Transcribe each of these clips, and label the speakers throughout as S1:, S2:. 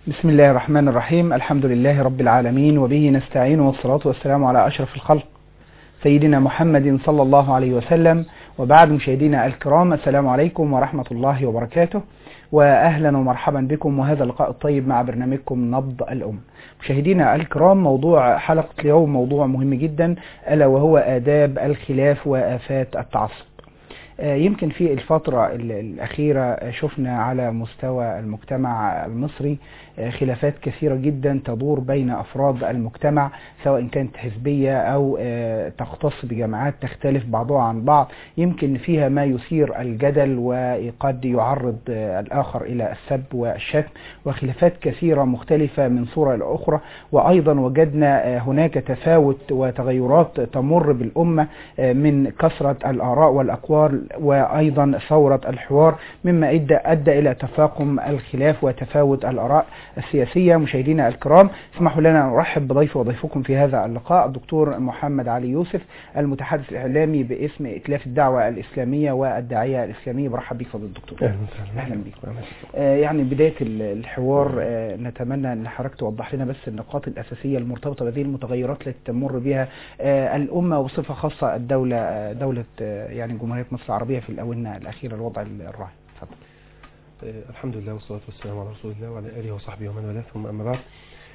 S1: بسم الله الرحمن الرحيم. الحمد لله رب العالمين، وبه نستعين، والصلاة والسلام على أشرف الخلق سيدنا محمد صلى الله عليه وسلم. وبعد، مشاهدينا الكرام، السلام عليكم ورحمة الله وبركاته، وأهلا ومرحبا بكم، وهذا اللقاء الطيب مع برنامجكم نبض الأم. مشاهدينا الكرام، موضوع حلقة اليوم موضوع مهم جدا، ألا وهو آداب الخلاف وآفات التعصب. يمكن في الفترة الأخيرة شفنا على مستوى المجتمع المصري خلافات كثيرة جدا تدور بين أفراد المجتمع، سواء كانت حزبية أو تختص بجماعات تختلف بعضها عن بعض، يمكن فيها ما يثير الجدل وقد يعرض الآخر إلى السب والشتم، وخلافات كثيرة مختلفة من صورة إلى أخرى. وأيضا وجدنا هناك تفاوت وتغيرات تمر بالأمة من كثرة الآراء والأقوال، وأيضا ثورة الحوار، مما أدى إلى تفاقم الخلاف وتفاوت الآراء السياسية. مشاهدينا الكرام، اسمحوا لنا نرحب بضيفي وضيفكم في هذا اللقاء، الدكتور محمد علي يوسف، المتحدث الإعلامي باسم ائتلاف الدعوة الإسلامية والداعية الإسلامية. برحب بك فضل الدكتور. أهلا بك. يعني بداية الحوار نتمنى أن حضرتك توضح لنا بس النقاط الأساسية المرتبطة بهذه المتغيرات التي تمر بها الأمة، وبصفة خاصة دولة يعني جمهورية مصر العربية في الآونة الأخيرة، الوضع الراهن. تفضل.
S2: الحمد لله والصلاة والسلام على رسول الله وعلى آله وصحبه ومن والاه، ثم أما بعد.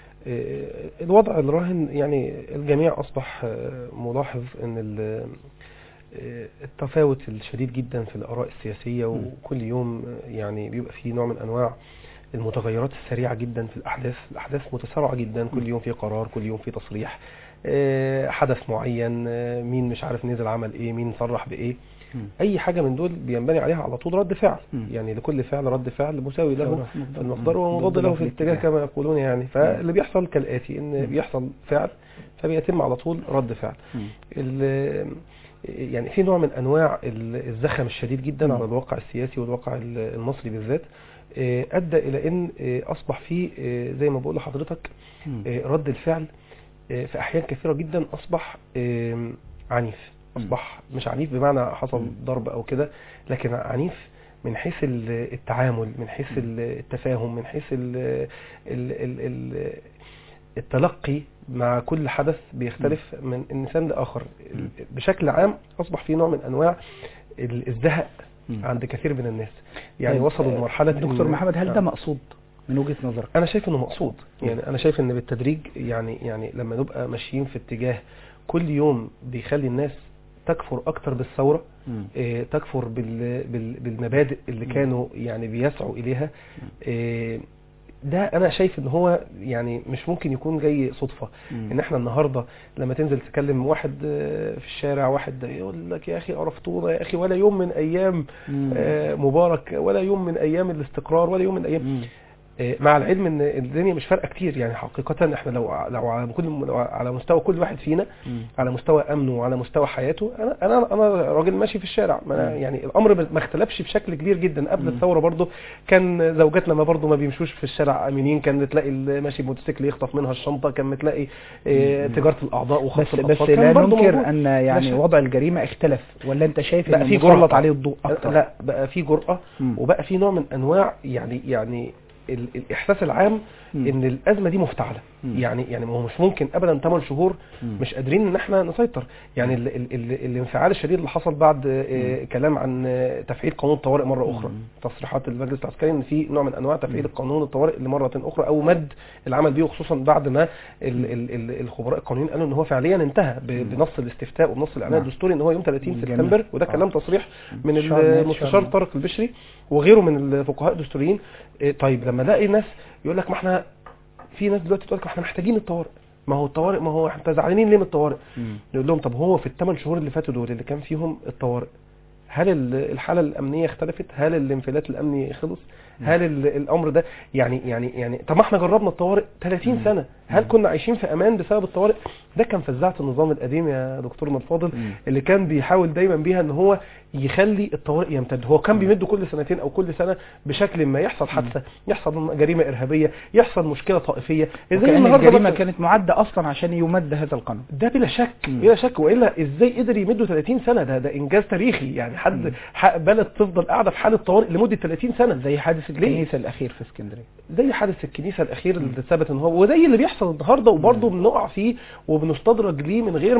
S2: الوضع الراهن، يعني الجميع أصبح ملاحظ أن التفاوت الشديد جدا في الآراء السياسية، وكل يوم يعني بيبقى فيه نوع من أنواع المتغيرات السريعة جدا في الأحداث متسارعة جدا، كل يوم في قرار، كل يوم في تصريح، حدث معين، مين مش عارف نزل عمل ايه، مين صرح بايه، اي حاجة من دول بينبني عليها على طول رد فعل. يعني لكل فعل رد فعل مساوي له في المقدار ومضاد له في الاتجاه كما يقولون. يعني فاللي بيحصل كالآتي، ان بيحصل فعل فبيتم على طول رد فعل. يعني في نوع من انواع الزخم الشديد جدا على الواقع السياسي والواقع المصري بالذات، ادى الى ان اصبح فيه زي ما بقول لحضرتك رد الفعل في احيان كثيرة جدا اصبح عنيف. اصبح مش عنيف بمعنى حصل ضرب او كده، لكن عنيف من حيث التعامل، من حيث التفاهم، من حيث التلقي مع كل حدث بيختلف من انسان لاخر. بشكل عام اصبح في نوع من انواع الزهق عند كثير من الناس، يعني وصلوا لمرحلة.
S1: دكتور محمد، هل ده مقصود من وجهة نظرك؟
S2: انا شايف انه مقصود. يعني انا شايف ان بالتدريج، يعني لما نبقى ماشيين في اتجاه كل يوم بيخلي الناس تكفر اكتر بالثورة، تكفر بالمبادئ اللي كانوا يعني بيسعوا اليها، ده انا شايف ان هو يعني مش ممكن يكون جاي صدفة. ان احنا النهاردة لما تنزل تكلم واحد في الشارع، واحد يقول لك يا اخي عرفتونا يا اخي، ولا يوم من ايام مبارك، ولا يوم من ايام الاستقرار، ولا يوم من ايام، مع العلم ان الدنيا مش فارقه كتير. يعني حقيقه احنا لو على مستوى كل واحد فينا، على مستوى امنه وعلى مستوى حياته، انا راجل ماشي في الشارع، يعني الامر ما اختلفش بشكل كبير جدا. قبل الثوره برضو كان زوجاتنا ما بيمشوش في الشارع امنين، كان تلاقي ماشي بموتوسيكل يخطف منها الشنطه، كان تلاقي تجاره الاعضاء وخطف
S1: الاطفال. بس لا ننكر ان يعني وضع الجريمه اختلف، ولا انت شايف
S2: ان
S1: في مسلط عليه الضوء اكتر؟
S2: لا، بقى في جرأة، وبقى في نوع من انواع يعني الاحساس العام ان الازمه دي مفتعله. يعني ما هو مش ممكن ابدا 8 شهور مش قادرين ان احنا نسيطر. يعني الانفعال الشديد اللي حصل بعد كلام عن تفعيل قانون الطوارئ مره اخرى، تصريحات المجلس العسكري ان في نوع من انواع تفعيل القانون الطوارئ لمره اخرى، او مد العمل بيه، خصوصا بعد ما الخبراء القانونيين قالوا ان هو فعليا انتهى بنص الاستفتاء وبنص الاعلان الدستوري ان هو يوم 30 سبتمبر. وده كلام تصريح من المستشار طارق البشري وغيره من الفقهاء الدستوريين. طيب لما الاقي ناس يقول لك، ما احنا في ناس دلوقتي تقول لك احنا محتاجين الطوارئ، ما هو احنا زعلانين ليه من الطوارئ؟ نقول لهم طب هو في ال8 شهور اللي فاتوا دول اللي كان فيهم الطوارئ، هل الحاله الامنيه اختلفت؟ هل الانفلات الامني خلص؟ هل الامر ده يعني طب ما احنا جربنا الطوارئ 30 سنه، هل كنا عايشين في امان بسبب الطوارئ؟ ده كان فزاعة النظام القديم يا دكتورنا الفاضل، اللي كان بيحاول دايما بيها ان هو يخلي الطوارئ يمتد. هو كان بيمد كل سنتين او كل سنة بشكل ما، يحصل حادثة، يحصل جريمة ارهابية، يحصل مشكلة طائفية.
S1: ازاي الجريمة كانت معدة اصلا عشان يمد هذا القانون؟
S2: ده بلا شك بلا شك، والا ازاي قدر يمده 30 سنة؟ ده انجاز تاريخي يعني. حد بلد تفضل قاعدة في حالة طوارئ لمدة 30 سنة،
S1: زي حادث الكنيسة الاخير في اسكندرية،
S2: زي حادث الكنيسة الاخير اللي ثبت ان هو، وزي اللي بيحصل النهارده، وبرضه بنقع فيه وبنستدرج ليه من غير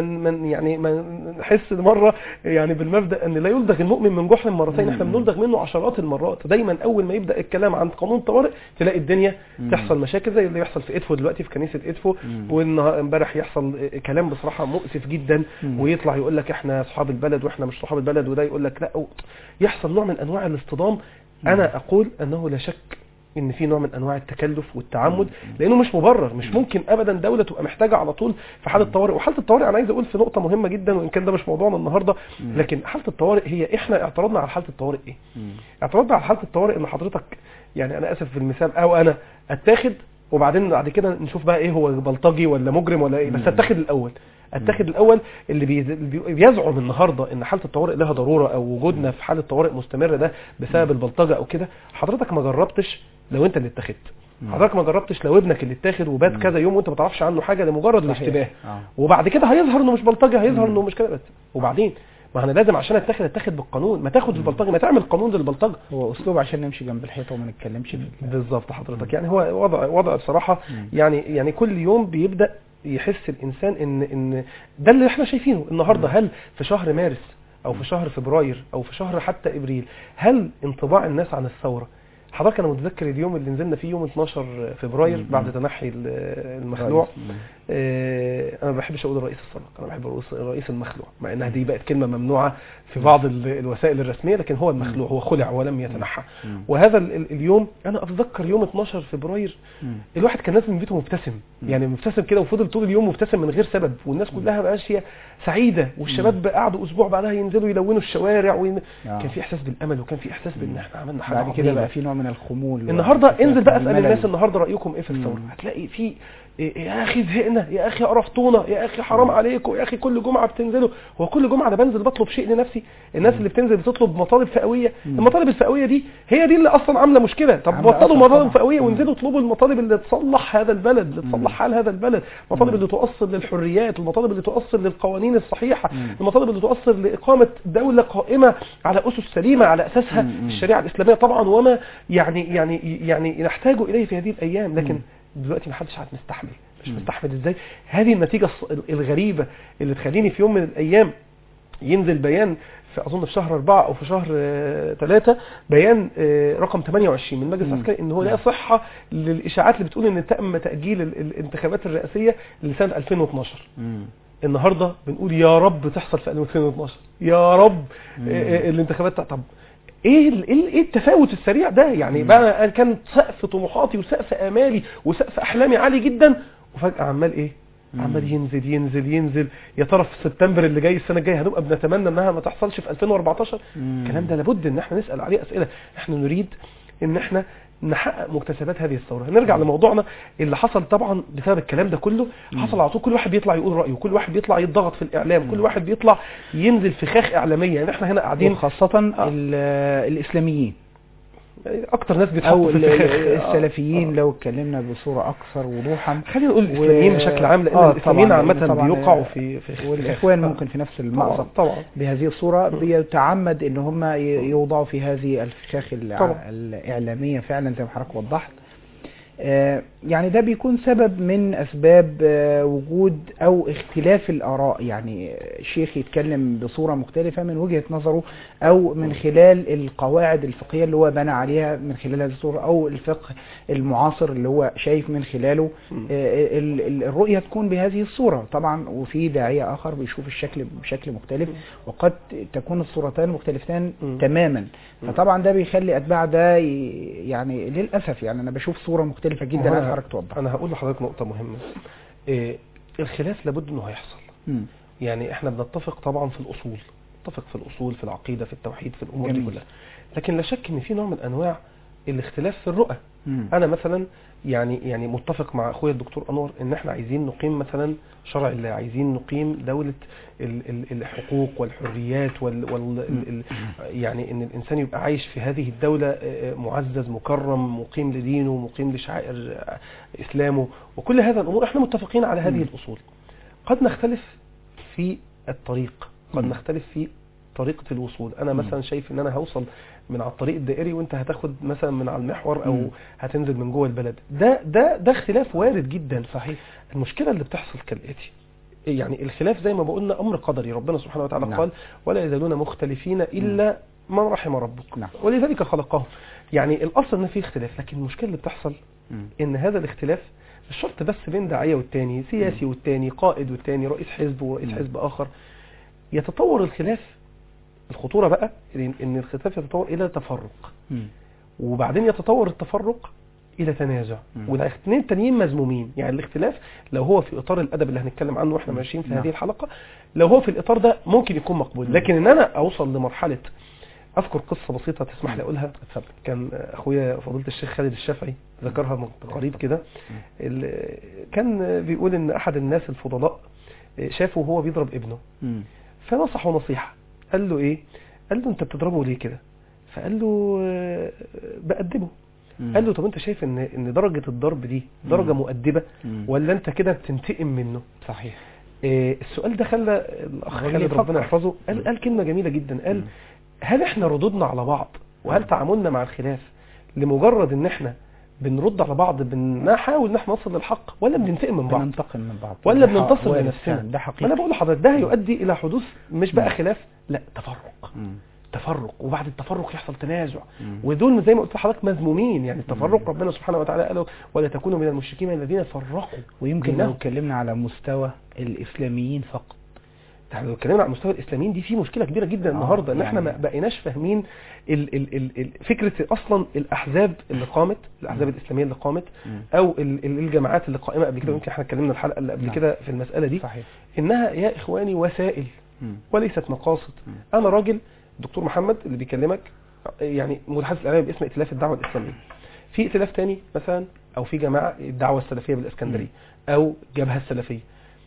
S2: ما نحس مره يعني بالمبدا ان لا يلدغ المؤمن من جحر مرتين. احنا بنلدغ منه عشرات المرات. دايما اول ما يبدا الكلام عن قانون طوارئ تلاقي الدنيا تحصل مشاكل، زي اللي بيحصل في ادفو دلوقتي في كنيسه ادفو، وامبارح يحصل كلام بصراحه مؤسف جدا، ويطلع يقول لك احنا اصحاب البلد واحنا مش صحاب البلد، وده يقول لك لا، يحصل نوع من انواع الاصطدام. انا اقول انه لا شك ان في نوع من انواع التكلف والتعمد، لانه مش مبرر. مش ممكن ابدا دوله تبقى محتاجه على طول في حاله طوارئ. وحاله الطوارئ انا عايز اقول في نقطه مهمه جدا، وان كان ده مش موضوعنا النهارده، لكن حاله الطوارئ هي احنا اعترضنا على حاله الطوارئ ايه؟ اعترضنا على حاله الطوارئ ان حضرتك يعني، انا اسف في المثال، او انا اتاخد وبعدين بعد كده نشوف بقى ايه هو بلطجي ولا مجرم ولا ايه، بس اتاخد الاول اللي بيزعم النهارده ان حاله الطوارئ لها ضروره، او وجودنا في حاله طوارئ مستمره ده بسبب البلطجه او كده. حضرتك ما جربتش لو انت اللي اتاخدت، حضرتك ما جربتش لو ابنك اللي اتاخد وبات كذا يوم وانت ما تعرفش عنه حاجه لمجرد الاشتباه، وبعد كده هيظهر انه مش بلطجه، هيظهر انه مش كده بس. وبعدين ما انا لازم عشان اتاخد بالقانون، ما تاخد البلطجي، ما تعمل قانون للبلطجه.
S1: هو اسلوب عشان نمشي جنب الحيطه وما نتكلمش فيه.
S2: بالظبط حضرتك. يعني هو وضع بصراحه يعني كل يوم بيبدا يحس الانسان ان ده اللي احنا شايفينه النهارده. هل في شهر مارس او في شهر فبراير او في شهر حتى ابريل، هل انطباع الناس عن الثوره؟ حضرتك انا متذكر اليوم اللي نزلنا فيه يوم 12 فبراير بعد تنحي المخلوع. انا ما بحبش اقول الرئيس السابق، انا بحب اقول الرئيس المخلوع، مع انها دي بقت كلمه ممنوعه في بعض الوسائل الرسميه، لكن هو المخلوع، هو خلع ولم يتنحى. وهذا اليوم انا اتذكر يوم 12 فبراير الواحد كان نازل من بيته مبتسم، يعني مبتسم كده، وفضل طول اليوم مبتسم من غير سبب، والناس كلها ماشيه سعيده، والشباب قعدوا اسبوع بعدها ينزلوا يلونوا الشوارع، كان في احساس بالامل، وكان في احساس بان احنا عملنا حاجه.
S1: بعد كده بقى في نوع من الخمول.
S2: النهارده انزل بقى اسال الناس النهارده رايكم ايه في الثوره، هتلاقي في يا اخي زهقنا، يا اخي قرفتونا، يا اخي حرام عليكم، يا اخي كل جمعه بتنزلوا. هو كل جمعه انا بنزل بطلب شيء لنفسي؟ الناس اللي بتنزل بتطلب مطالب فئويه، المطالب الفئويه دي هي دي اللي اصلا عامله مشكله. طب بطلوا مطالب فئويه وانزلوا اطلبوا المطالب اللي تصلح هذا البلد، اللي تصلح حال هذا البلد، المطالب اللي تؤصل للحريات، المطالب اللي تؤصل للقوانين الصحيحه، المطالب اللي تؤصل لاقامه دوله قائمه على اسس سليمه، على اساسها الشريعه الاسلاميه طبعا، وما يعني نحتاج اليه في هذه الايام. لكن دلوقتي ما حدش عاد مستحمل، مش مستحمل. ازاي هذه النتيجة الغريبة اللي تخليني في يوم من الايام ينزل بيان في اظن في شهر 4 او في شهر 3 بيان رقم 28 من المجلس العسكري ان هو لا صحة للاشاعات اللي بتقول ان تم تأجيل الانتخابات الرئاسية لسنة 2012. النهاردة بنقول يا رب تحصل في 2012، يا رب الانتخابات. طب ايه التفاوت السريع ده؟ يعني بقى انا كان سقف طموحاتي وسقف امالي وسقف احلامي عالي جدا، وفجأة عمال ايه؟ عمال ينزل ينزل ينزل. يا ترى في سبتمبر اللي جاي السنه الجايه هنبقى بنتمنى انها ما تحصلش في 2014؟ الكلام ده لابد ان احنا نسال عليه اسئله. احنا نريد ان احنا نحقق مكتسبات هذه الثوره. نرجع لموضوعنا اللي حصل طبعا بسبب الكلام ده كله. حصل على طول كل واحد بيطلع يقول رايه، كل واحد بيطلع يتضغط في الاعلام، كل واحد بيطلع ينزل فخاخ اعلاميه. يعني احنا هنا قاعدين،
S1: خاصه الاسلاميين
S2: اكتر ناس بيتحطوا في
S1: السلفيين. لو اتكلمنا بصوره اكثر وضوحا،
S2: خلينا نقول الاسلاميين بشكل عام، لان الاسلاميين عامه بيوقعوا في
S1: والاخوان ممكن في نفس المأزق طبعا بهذه الصوره. بيتعمد ان هم يوضعوا في هذه الفخاخ الاعلاميه فعلا زي ما حضرتك وضحت. يعني ده بيكون سبب من أسباب وجود أو اختلاف الآراء. يعني الشيخ يتكلم بصورة مختلفة من وجهة نظره، أو من خلال القواعد الفقهية اللي هو بنى عليها من خلال هذه الصورة، أو الفقه المعاصر اللي هو شايف من خلاله الرؤية تكون بهذه الصورة طبعا. وفي داعية آخر بيشوف الشكل بشكل مختلف، وقد تكون الصورتان مختلفتان تماما. فطبعا ده بيخلي أتباع ده يعني للأسف، يعني أنا بشوف صورة مختلفة جدا. عايز حضرتك توضح.
S2: انا هقول لحضرتك نقطه مهمه. الخلاف لابد انه هيحصل. يعني احنا بنتفق طبعا في الاصول، نتفق في الاصول، في العقيده، في التوحيد، في الامور دي كلها. لكن لا شك ان في نوع من انواع الاختلاف في الرؤى. انا مثلا يعني متفق مع اخويا الدكتور انور ان احنا عايزين نقيم مثلا شرع الله، عايزين نقيم دولة الحقوق والحريات يعني ان الانسان يبقى عايش في هذه الدولة معزز مكرم مقيم لدينه مقيم لشعائر اسلامه وكل هذا الامور. احنا متفقين على هذه الاصول. قد نختلف في الطريق، قد نختلف في طريقة الوصول. انا مثلا شايف ان انا هوصل من على الطريق الدائري وانت هتاخد مثلا من على المحور او هتنزل من جوه البلد. ده اختلاف وارد جدا.
S1: صحيح.
S2: المشكلة اللي بتحصل كالاتي، يعني الخلاف زي ما بقولنا امر قدري، ربنا سبحانه وتعالى قال ولا يزالون مختلفين الا من رحم ربك ولذلك خلقهم. يعني الاصل ان في اختلاف، لكن المشكلة اللي بتحصل ان هذا الاختلاف مش شرط بس بين داعية والتاني، سياسي والتاني، قائد والتاني، رئيس حزب ورئيس حزب اخر. يتطور الخلاف، الخطورة بقى ان الخلاف يتطور الى تفرق، وبعدين يتطور التفرق الى تنازع، والاثنين التانيين مذمومين. يعني الاختلاف لو هو في اطار الادب اللي هنتكلم عنه واحنا ماشيين في هذه الحلقة، لو هو في الاطار ده ممكن يكون مقبول. لكن ان انا اوصل لمرحلة، اذكر قصة بسيطة تسمح لي اقولها. كان اخويا فضيلة الشيخ خالد الشافعي ذكرها من قريب كده، كان بيقول ان احد الناس الفضلاء شافه وهو بيضرب ابنه، فنصحه نصيحة. قال له ايه؟ قال له انت بتضربه ليه كده؟ فقال له بأدبه. قال له طب انت شايف ان درجة الضرب دي درجة مؤدبة ولا انت كده بتنتقم منه؟
S1: صحيح.
S2: السؤال ده خلى الاخ خالد ربنا يحفظه قال كلمة جميلة جدا. قال هل احنا ردودنا على بعض وهل تعاملنا مع الخلاف لمجرد ان احنا بنرد على بعض بنحاول ان احنا نصل للحق، ولا بننتقم من بعض،
S1: بننتقم من بعض،
S2: ولا بننتصر لنفسنا؟
S1: ده حقيقي.
S2: انا بقول لحضرتك ده هيؤدي الى حدوث مش بقى خلاف، لا تفرق، وبعد التفرق يحصل تنازع، ودول زي ما قلت لحضرتك مذمومين. يعني التفرق ربنا سبحانه وتعالى قال ولا تكونوا من المشركين الذين فرقوا.
S1: ويمكن لو اتكلمنا على مستوى الاسلاميين فقط،
S2: احنا لو اتكلمنا على مستوى الاسلاميين دي في مشكله كبيره جدا النهارده، ان احنا ما بقيناش فاهمين فكره اصلا الاحزاب اللي قامت، الاحزاب الاسلاميه اللي قامت، او الجماعات اللي قائمه قبل كده. يمكن احنا اتكلمنا الحلقه اللي قبل كده في المساله دي.
S1: صحيح.
S2: انها يا اخواني وسائل وليست مقاصد. انا راجل دكتور محمد اللي بيكلمك يعني متحدث اعلامي باسم ائتلاف الدعوه الاسلاميه، في ائتلاف تاني مثلا او في جماعه الدعوه السلفيه بالاسكندريه او الجبهه السلفيه،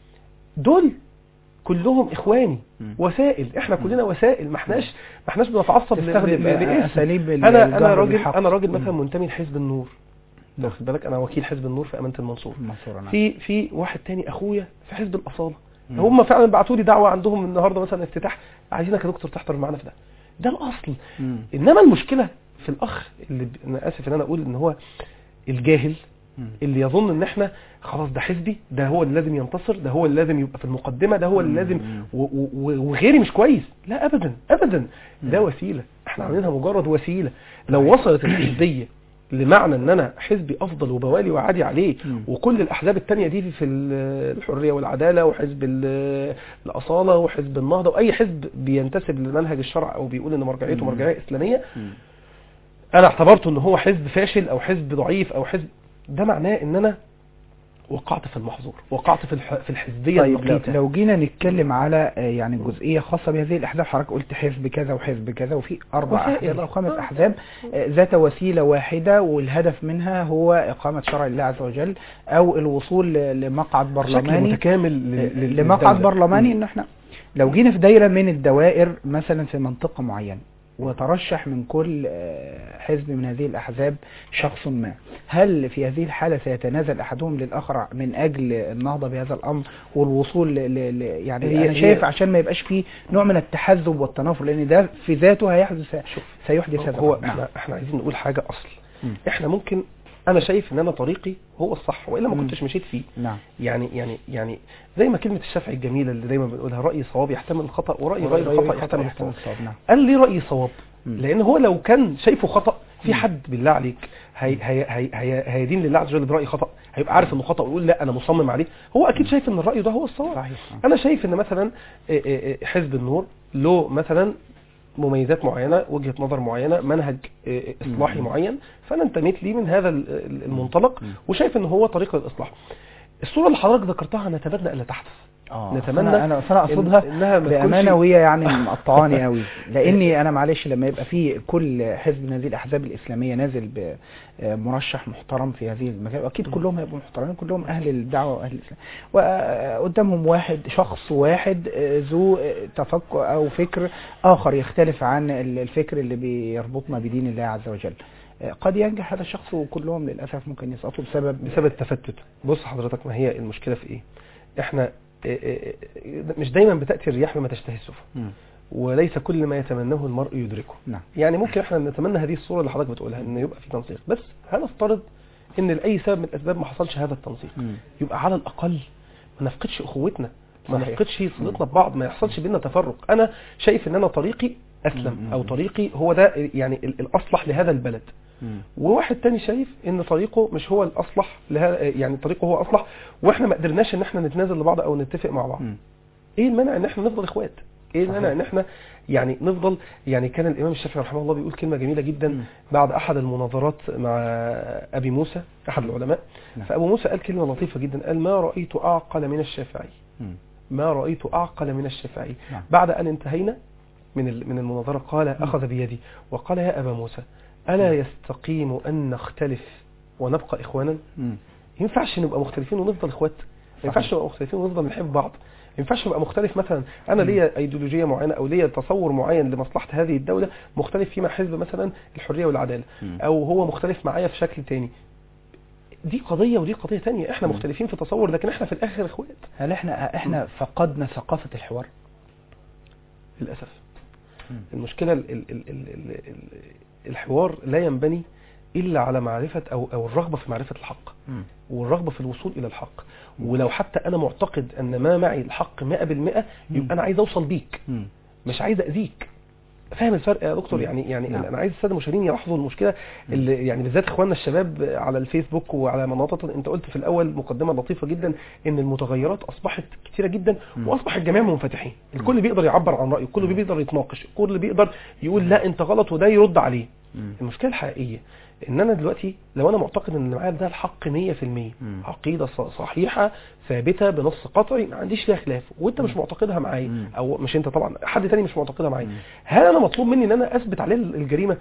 S2: دول كلهم اخواني، وسائل. احنا كلنا وسائل، ما احناش بنتعصب
S1: لاساليب.
S2: انا راجل مثلا منتمي لحزب النور، واخد بالك، انا وكيل حزب النور في امانه المنصور. في واحد تاني اخويا في حزب الاصاله، هم فعلا بعتوا لي دعوه عندهم النهارده مثلا افتتاح، عايزينك يا دكتور تحضر معانا في ده الاصل. انما المشكله في الاخ اللي انا اسف ان انا اقول ان هو الجاهل اللي يظن ان احنا خلاص ده حزبي، ده هو اللي لازم ينتصر، ده هو اللي لازم يبقى في المقدمة، ده هو اللي لازم وغيري مش كويس. لا ابدا ابدا، ده وسيلة، احنا عاملينها مجرد وسيلة. لو وصلت الحزبية لمعنى ان انا حزبي افضل وبوالي وعادي عليه، وكل الاحزاب التانية دي في الحرية والعدالة وحزب الاصالة وحزب النهضة واي حزب بينتسب لمنهج الشرع او بيقول ان مرجعيته مرجعية اسلامية، انا اعتبرته ان هو حزب فاشل او حزب ضعيف او حزب، ده معناه ان انا وقعت في المحظور، وقعت في الحزبية المقيتة.
S1: لو جينا نتكلم على يعني جزئية خاصة بهذه الأحزاب، حضرتك قلت حزب كذا وحزب كذا، وفي 4 أحزاب أو 5 أحزاب ذات وسيلة واحدة، والهدف منها هو إقامة شرع الله عز وجل أو الوصول لمقعد برلماني
S2: متكامل
S1: لمقعد برلماني. إن احنا لو جينا في دايرة من الدوائر مثلا في منطقة معينة، وترشح من كل حزب من هذه الأحزاب شخص ما، هل في هذه الحالة سيتنازل أحدهم للآخر من أجل النهضة بهذا الأمر والوصول يعني أنا شايف عشان ما يبقاش فيه نوع من التحزب والتنافر، لأن ده في ذاته سيحدث هذا.
S2: هو احنا عايزين نقول حاجة أصل. احنا ممكن، انا شايف ان انا طريقي هو الصح والا ما كنتش مشيت فيه.
S1: نعم.
S2: يعني زي ما كلمة الشافعي الجميلة اللي دايما بنقولها، رأي صواب يحتمل الخطأ ورأي غير خطأ يحتمل الصواب.
S1: نعم.
S2: قال لي رأي صواب لان هو لو كان شايفه خطأ، في حد بالله عليك هيدين لله عز وجل برأي خطأ، هيبقى عارف انه خطأ ويقول لا انا مصمم عليه، هو اكيد شايف ان الرأي ده هو الصواب.
S1: صحيح.
S2: انا شايف ان مثلا حزب النور له مثلا مميزات معينة، وجهة نظر معينة، منهج إصلاحي معين، فأنا انتميت لي من هذا المنطلق وشايف ان هو طريق للإصلاح. الصورة اللي حضرتك ذكرتها نتمنى ألا تحدث.
S1: نتمنى انا اقصدها بامانه، وهي يعني مقطعاني قوي، لاني انا معلش لما يبقى في كل حزب من هذه الاحزاب الاسلاميه نازل بمرشح محترم في هذه المكان، واكيد كلهم هيبقوا محترمين، كلهم اهل الدعوه واهل الاسلام، وقدامهم شخص واحد ذو تفكر او فكر اخر يختلف عن الفكر اللي بيربطنا بدين الله عز وجل، قد ينجح هذا الشخص، وكلهم للاسف ممكن يسقطوا بسبب
S2: التفتت. بص حضرتك، ما هي المشكله في ايه؟ احنا مش دايما بتأتي الرياح بما تشتهي السفن، وليس كل ما يتمناه المرء يدركه.
S1: نعم.
S2: يعني ممكن احنا نتمنى هذه الصورة اللي حضرتك بتقولها، ان يبقى في تنسيق، بس هنفترض ان لأي سبب من الاسباب ما حصلش هذا التنسيق، يبقى على الاقل ما نفقدش اخوتنا، ما نفقدش صلتنا ببعض، ما يحصلش بينا تفرق. انا شايف ان انا طريقي اسلم، او طريقي هو ده يعني الاصلح لهذا البلد، وواحد تاني شايف ان طريقه مش هو الاصلح يعني طريقه هو اصلح، واحنا ما قدرناش ان احنا نتنازل لبعض او نتفق مع بعض. ايه المانع ان احنا نفضل اخوات؟ ايه المانع ان احنا يعني نفضل؟ يعني كان الامام الشافعي رحمه الله بيقول كلمه جميله جدا بعد احد المناظرات مع ابي موسى احد العلماء، فابو موسى قال كلمه لطيفه جدا، قال: ما رايت اعقل من الشافعي، ما رايت اعقل من الشافعي. بعد ان انتهينا من المناظره قال، اخذ بيدي وقال: يا ابا موسى، ألا يستقيم أن نختلف ونبقى إخوانا؟ ينفعش نبقى مختلفين ونفضل إخوات؟ ينفعش نبقى مختلفين ونفضل نحب بعض؟ ينفعش نبقى مختلف، مثلا أنا ليا أيديولوجية معينة أو ليا تصور معين لمصلحة هذه الدولة مختلف فيه مع حزب مثلا الحرية والعدالة، أو هو مختلف معايا في شكل تاني، دي قضية ودي قضية تانية، احنا مختلفين في تصور لكن احنا في الآخر إخوات.
S1: هل احنا فقدنا ثقافة الحوار؟
S2: للأسف. المشكلة الحوار لا ينبني إلا على معرفة أو الرغبة في معرفة الحق، والرغبة في الوصول إلى الحق. ولو حتى أنا معتقد أن ما معي الحق 100%، يبقى أنا عايز أوصل بيك، مش عايز أذيك. فاهم الفرق يا دكتور؟ يعني أنا عايز السادة المشاهدين يلاحظوا المشكلة اللي يعني بالذات إخواننا الشباب على الفيسبوك وعلى مناطق. أنت قلت في الأول مقدمة لطيفة جدا، إن المتغيرات أصبحت كتيرة جدا، وأصبح الجميع منفتحين، الكل بيقدر يعبر عن رأيه، الكل بيقدر يتناقش، الكل بيقدر يقول لا أنت غلط وده يرد عليه. المشكلة الحقيقية ان انا دلوقتي لو انا معتقد ان معايا ده الحق 100%، عقيدة صحيحة ثابتة بنص قطعي ما عنديش فيها خلاف، وانت مش معتقدها معايا، او مش انت طبعا، حد تاني مش معتقدها معايا، هل انا مطلوب مني ان انا اثبت عليه الجريمة،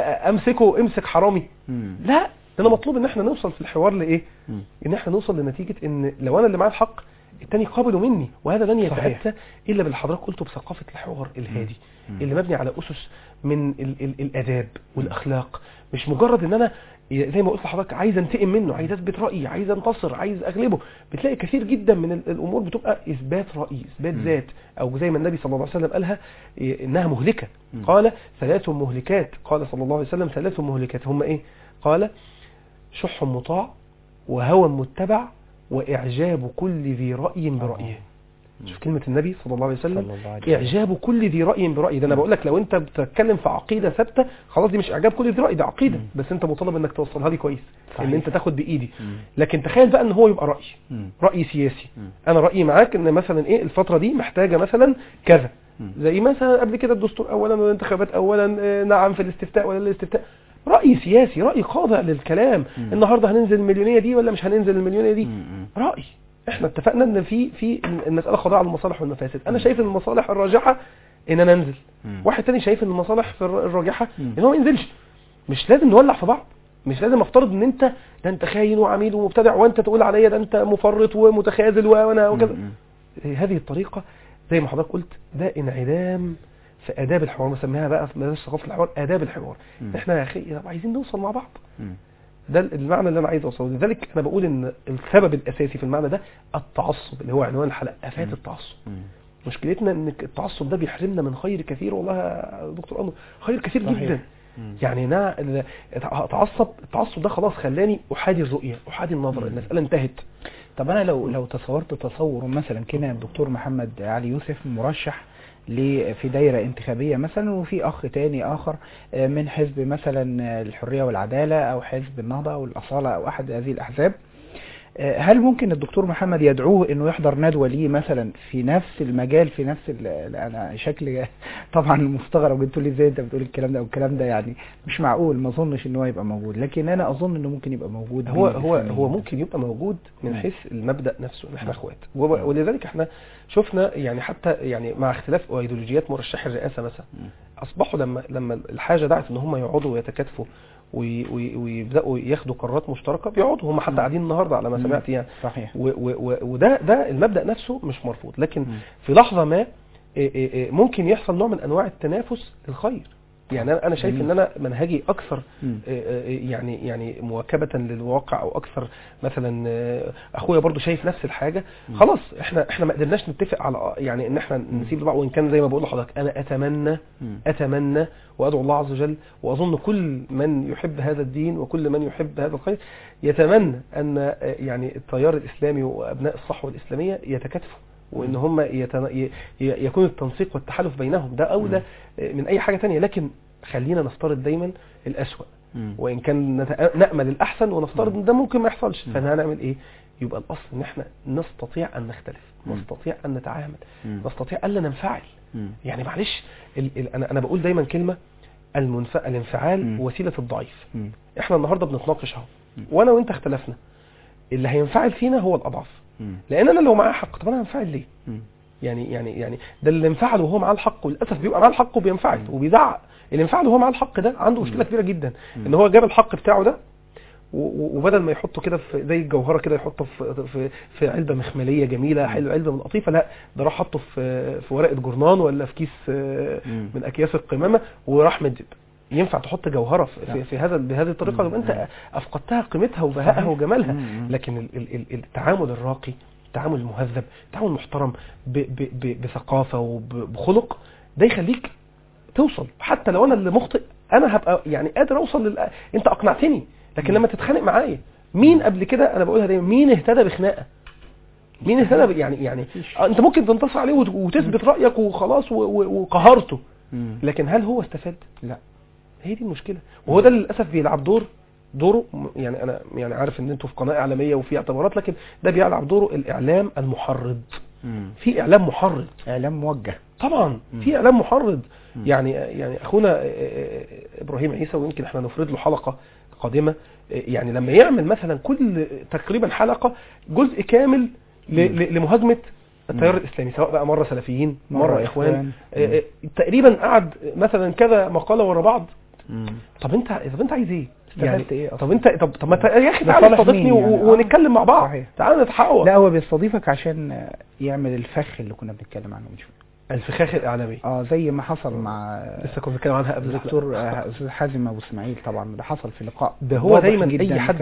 S2: امسك حرامي؟ لا، انا مطلوب ان احنا نوصل في الحوار لايه؟ ان احنا نوصل لنتيجة ان لو انا اللي معايا الحق التاني قابله مني، وهذا لن يتأتى الا باللي حضرتك قلته بثقافة الحوار الهادي اللي مبني على اسس من الاداب والاخلاق، مش مجرد ان انا زي ما قلت لحضرتك عايز انتقم منه، عايز اثبت رايي، عايز انتصر، عايز اغلبه. بتلاقي كثير جدا من الامور بتبقى اثبات راي، اثبات ذات، او زي ما النبي صلى الله عليه وسلم قالها انها مهلكه. قال 3 مهلكات، قال صلى الله عليه وسلم 3 مهلكات، هم ايه؟ قال: شح مطاع، وهوى متبع، واعجاب كل ذي راي برايه. شوف كلمة النبي صلى الله عليه وسلم، إعجاب كل ذي رأي برأي. ده أنا بقول لك لو أنت بتتكلم في عقيدة ثابتة، خلاص دي مش إعجاب كل ذي رأي، ده عقيدة، بس أنت مطالب إنك توصلها لي كويس، إن أنت تاخد بإيدي. لكن تخيل بقى إن هو يبقى رأي سياسي، أنا رأيي معاك إن مثلا إيه الفترة دي محتاجة مثلا كذا، زي مثلا قبل كده الدستور أولا والانتخابات أولا، نعم في الاستفتاء ولا الاستفتاء، رأي سياسي، رأي خاضع للكلام. النهاردة هننزل المليونية دي ولا مش هننزل المليونية دي، رأي. احنا اتفقنا ان في المساله خاضعه للمصالح والمفاسد. انا شايف ان المصالح الراجحه ان انا انزل، واحد تاني شايف ان المصالح الراجحه ان هو ما ينزلش. مش لازم نولع في بعض، مش لازم افترض ان انت ده انت خاين وعميل ومبتدع، وانت تقول عليا ده انت مفرط ومتخاذل وانا وكذا. هذه الطريقه زي ما حضرتك قلت ده انعدام في آداب الحوار، نسميها بقى في مدارس ثقافه الحوار آداب الحوار. احنا يا اخي عايزين نوصل مع بعض، ده المعنى اللي انا عايز اوصله. لذلك انا بقول ان السبب الاساسي في المعنى ده التعصب، اللي هو عنوان الحلقه، آفات التعصب. مشكلتنا ان التعصب ده بيحرمنا من خير كثير، والله يا دكتور انور خير كثير جدا. يعني انا التعصب ده خلاص خلاني احادي الرؤيه، احادي النظر، المساله انتهت.
S1: طب انا لو تصورت تصور مثلا كده الدكتور محمد علي يوسف مرشح في دايرة انتخابية مثلا، وفي أخ تاني آخر من حزب مثلا الحرية والعدالة أو حزب النهضة أو الأصالة أو أحد هذه الأحزاب، هل ممكن الدكتور محمد يدعوه انه يحضر ندوة ليه مثلا في نفس المجال، في نفس انا شكلي طبعا مستغرب، قلت لي ازاي انت بتقول الكلام ده، والكلام ده يعني مش معقول، ما اظنش ان هو يبقى موجود، لكن انا اظن انه ممكن يبقى موجود.
S2: هو ممكن يبقى موجود من حيث المبدأ نفسه ان احنا اخوات، ولذلك احنا شفنا يعني حتى يعني مع اختلاف ايديولوجيات مرشحي الرئاسة مثلا اصبحوا لما الحاجة دعت ان هم يقعدوا ويتكاتفوا ويبداوا ياخدوا قرارات مشتركه، بيقعدوا هم حتى قاعدين النهارده على ما سمعت يعني.
S1: صحيح.
S2: وده المبدا نفسه مش مرفوض، لكن في لحظه ما ممكن يحصل نوع من انواع التنافس للخير. يعني انا شايف ان انا منهجي اكثر يعني مواكبه للواقع، او اكثر مثلا اخويا برضو شايف نفس الحاجه، خلاص احنا ما قدرناش نتفق على يعني ان احنا نسيب بعض، وان كان زي ما بقول لحضرتك انا اتمنى وادعو الله عز وجل، واظن كل من يحب هذا الدين وكل من يحب هذا الخير يتمنى ان يعني التيار الاسلامي وابناء الصحوه الاسلاميه يتكاتفوا، وان هم يكون التنسيق والتحالف بينهم، ده اولى من اي حاجة تانية. لكن خلينا نفترض دايما الأسوأ، وان كان نأمل الأحسن ونفترض ان ده ممكن ما يحصلش، فهنعمل ايه؟ يبقى الأصل ان احنا نستطيع ان نختلف، نستطيع ان نتعامل، نستطيع الا ننفعل. يعني معلش انا بقول دايما كلمة، الانفعال وسيلة الضعيف. احنا النهاردة بنتناقش اهو، وانا وانت اختلفنا، اللي هينفعل فينا هو الأضعف، لان انا لو معاه حق طب انا هنفعل ليه؟ يعني ده اللي انفعل وهو معاه الحق، وللاسف بيبقى معاه الحق وبينفعل وبيزعق. اللي انفعل وهو معاه الحق ده عنده مشكله كبيره جدا، ان هو جاب الحق بتاعه ده وبدل ما يحطه كده في زي الجوهره كده، يحطه في علبه مخمليه جميله حلوه، علبه من قطيفه، لا ده راح حطه في ورقه جورنان ولا في كيس من اكياس القمامه وراح مدب. ينفع تحط جوهره بهذه الطريقه، يبقى انت افقدتها قيمتها وبهائها وجمالها. لكن التعامل الراقي، التعامل المهذب، التعامل المحترم بثقافه وبخلق، ده يخليك توصل. حتى لو انا اللي مخطئ انا هبقى يعني قادر اوصل انت اقنعتني. لكن لما تتخانق معايا، مين قبل كده انا بقولها دايما، مين اهتدى بخناقه؟ مين اهتدى يعني انت ممكن تنتصر عليه وتثبت رايك وخلاص وقهرته، لكن هل هو استفاد؟ لا. هي دي المشكله، وهو ده للاسف بيلعب دوره. يعني انا يعني عارف ان انتوا في قناه اعلاميه وفي اعتبارات، لكن ده بيلعب دوره الاعلام المحرض. في اعلام محرض،
S1: اعلام موجه طبعا،
S2: في اعلام محرض. يعني اخونا ابراهيم عيسى، ويمكن احنا نفرد له حلقه قادمه، يعني لما يعمل مثلا كل تقريبا حلقه جزء كامل لمهاجمه التيار الاسلامي، سواء بقى مره سلفيين مره اخوان، تقريبا قعد مثلا كذا مقاله ورا بعض. طب انت عايز ايه يعني؟ إيه طب انت طب ما يا اخي تعالى استضيفني يعني ونتكلم مع بعض. تعالى نتحاور.
S1: لا هو بيستضيفك عشان يعمل الفخ اللي كنا بنتكلم عنه من شويه،
S2: الفخاخ الاعلامي.
S1: زي ما حصل مع
S2: لسه كنا بنتكلم عنها قبل
S1: الدكتور استاذ حازم ابو اسماعيل. طبعا ده حصل في لقاء.
S2: ده هو دايما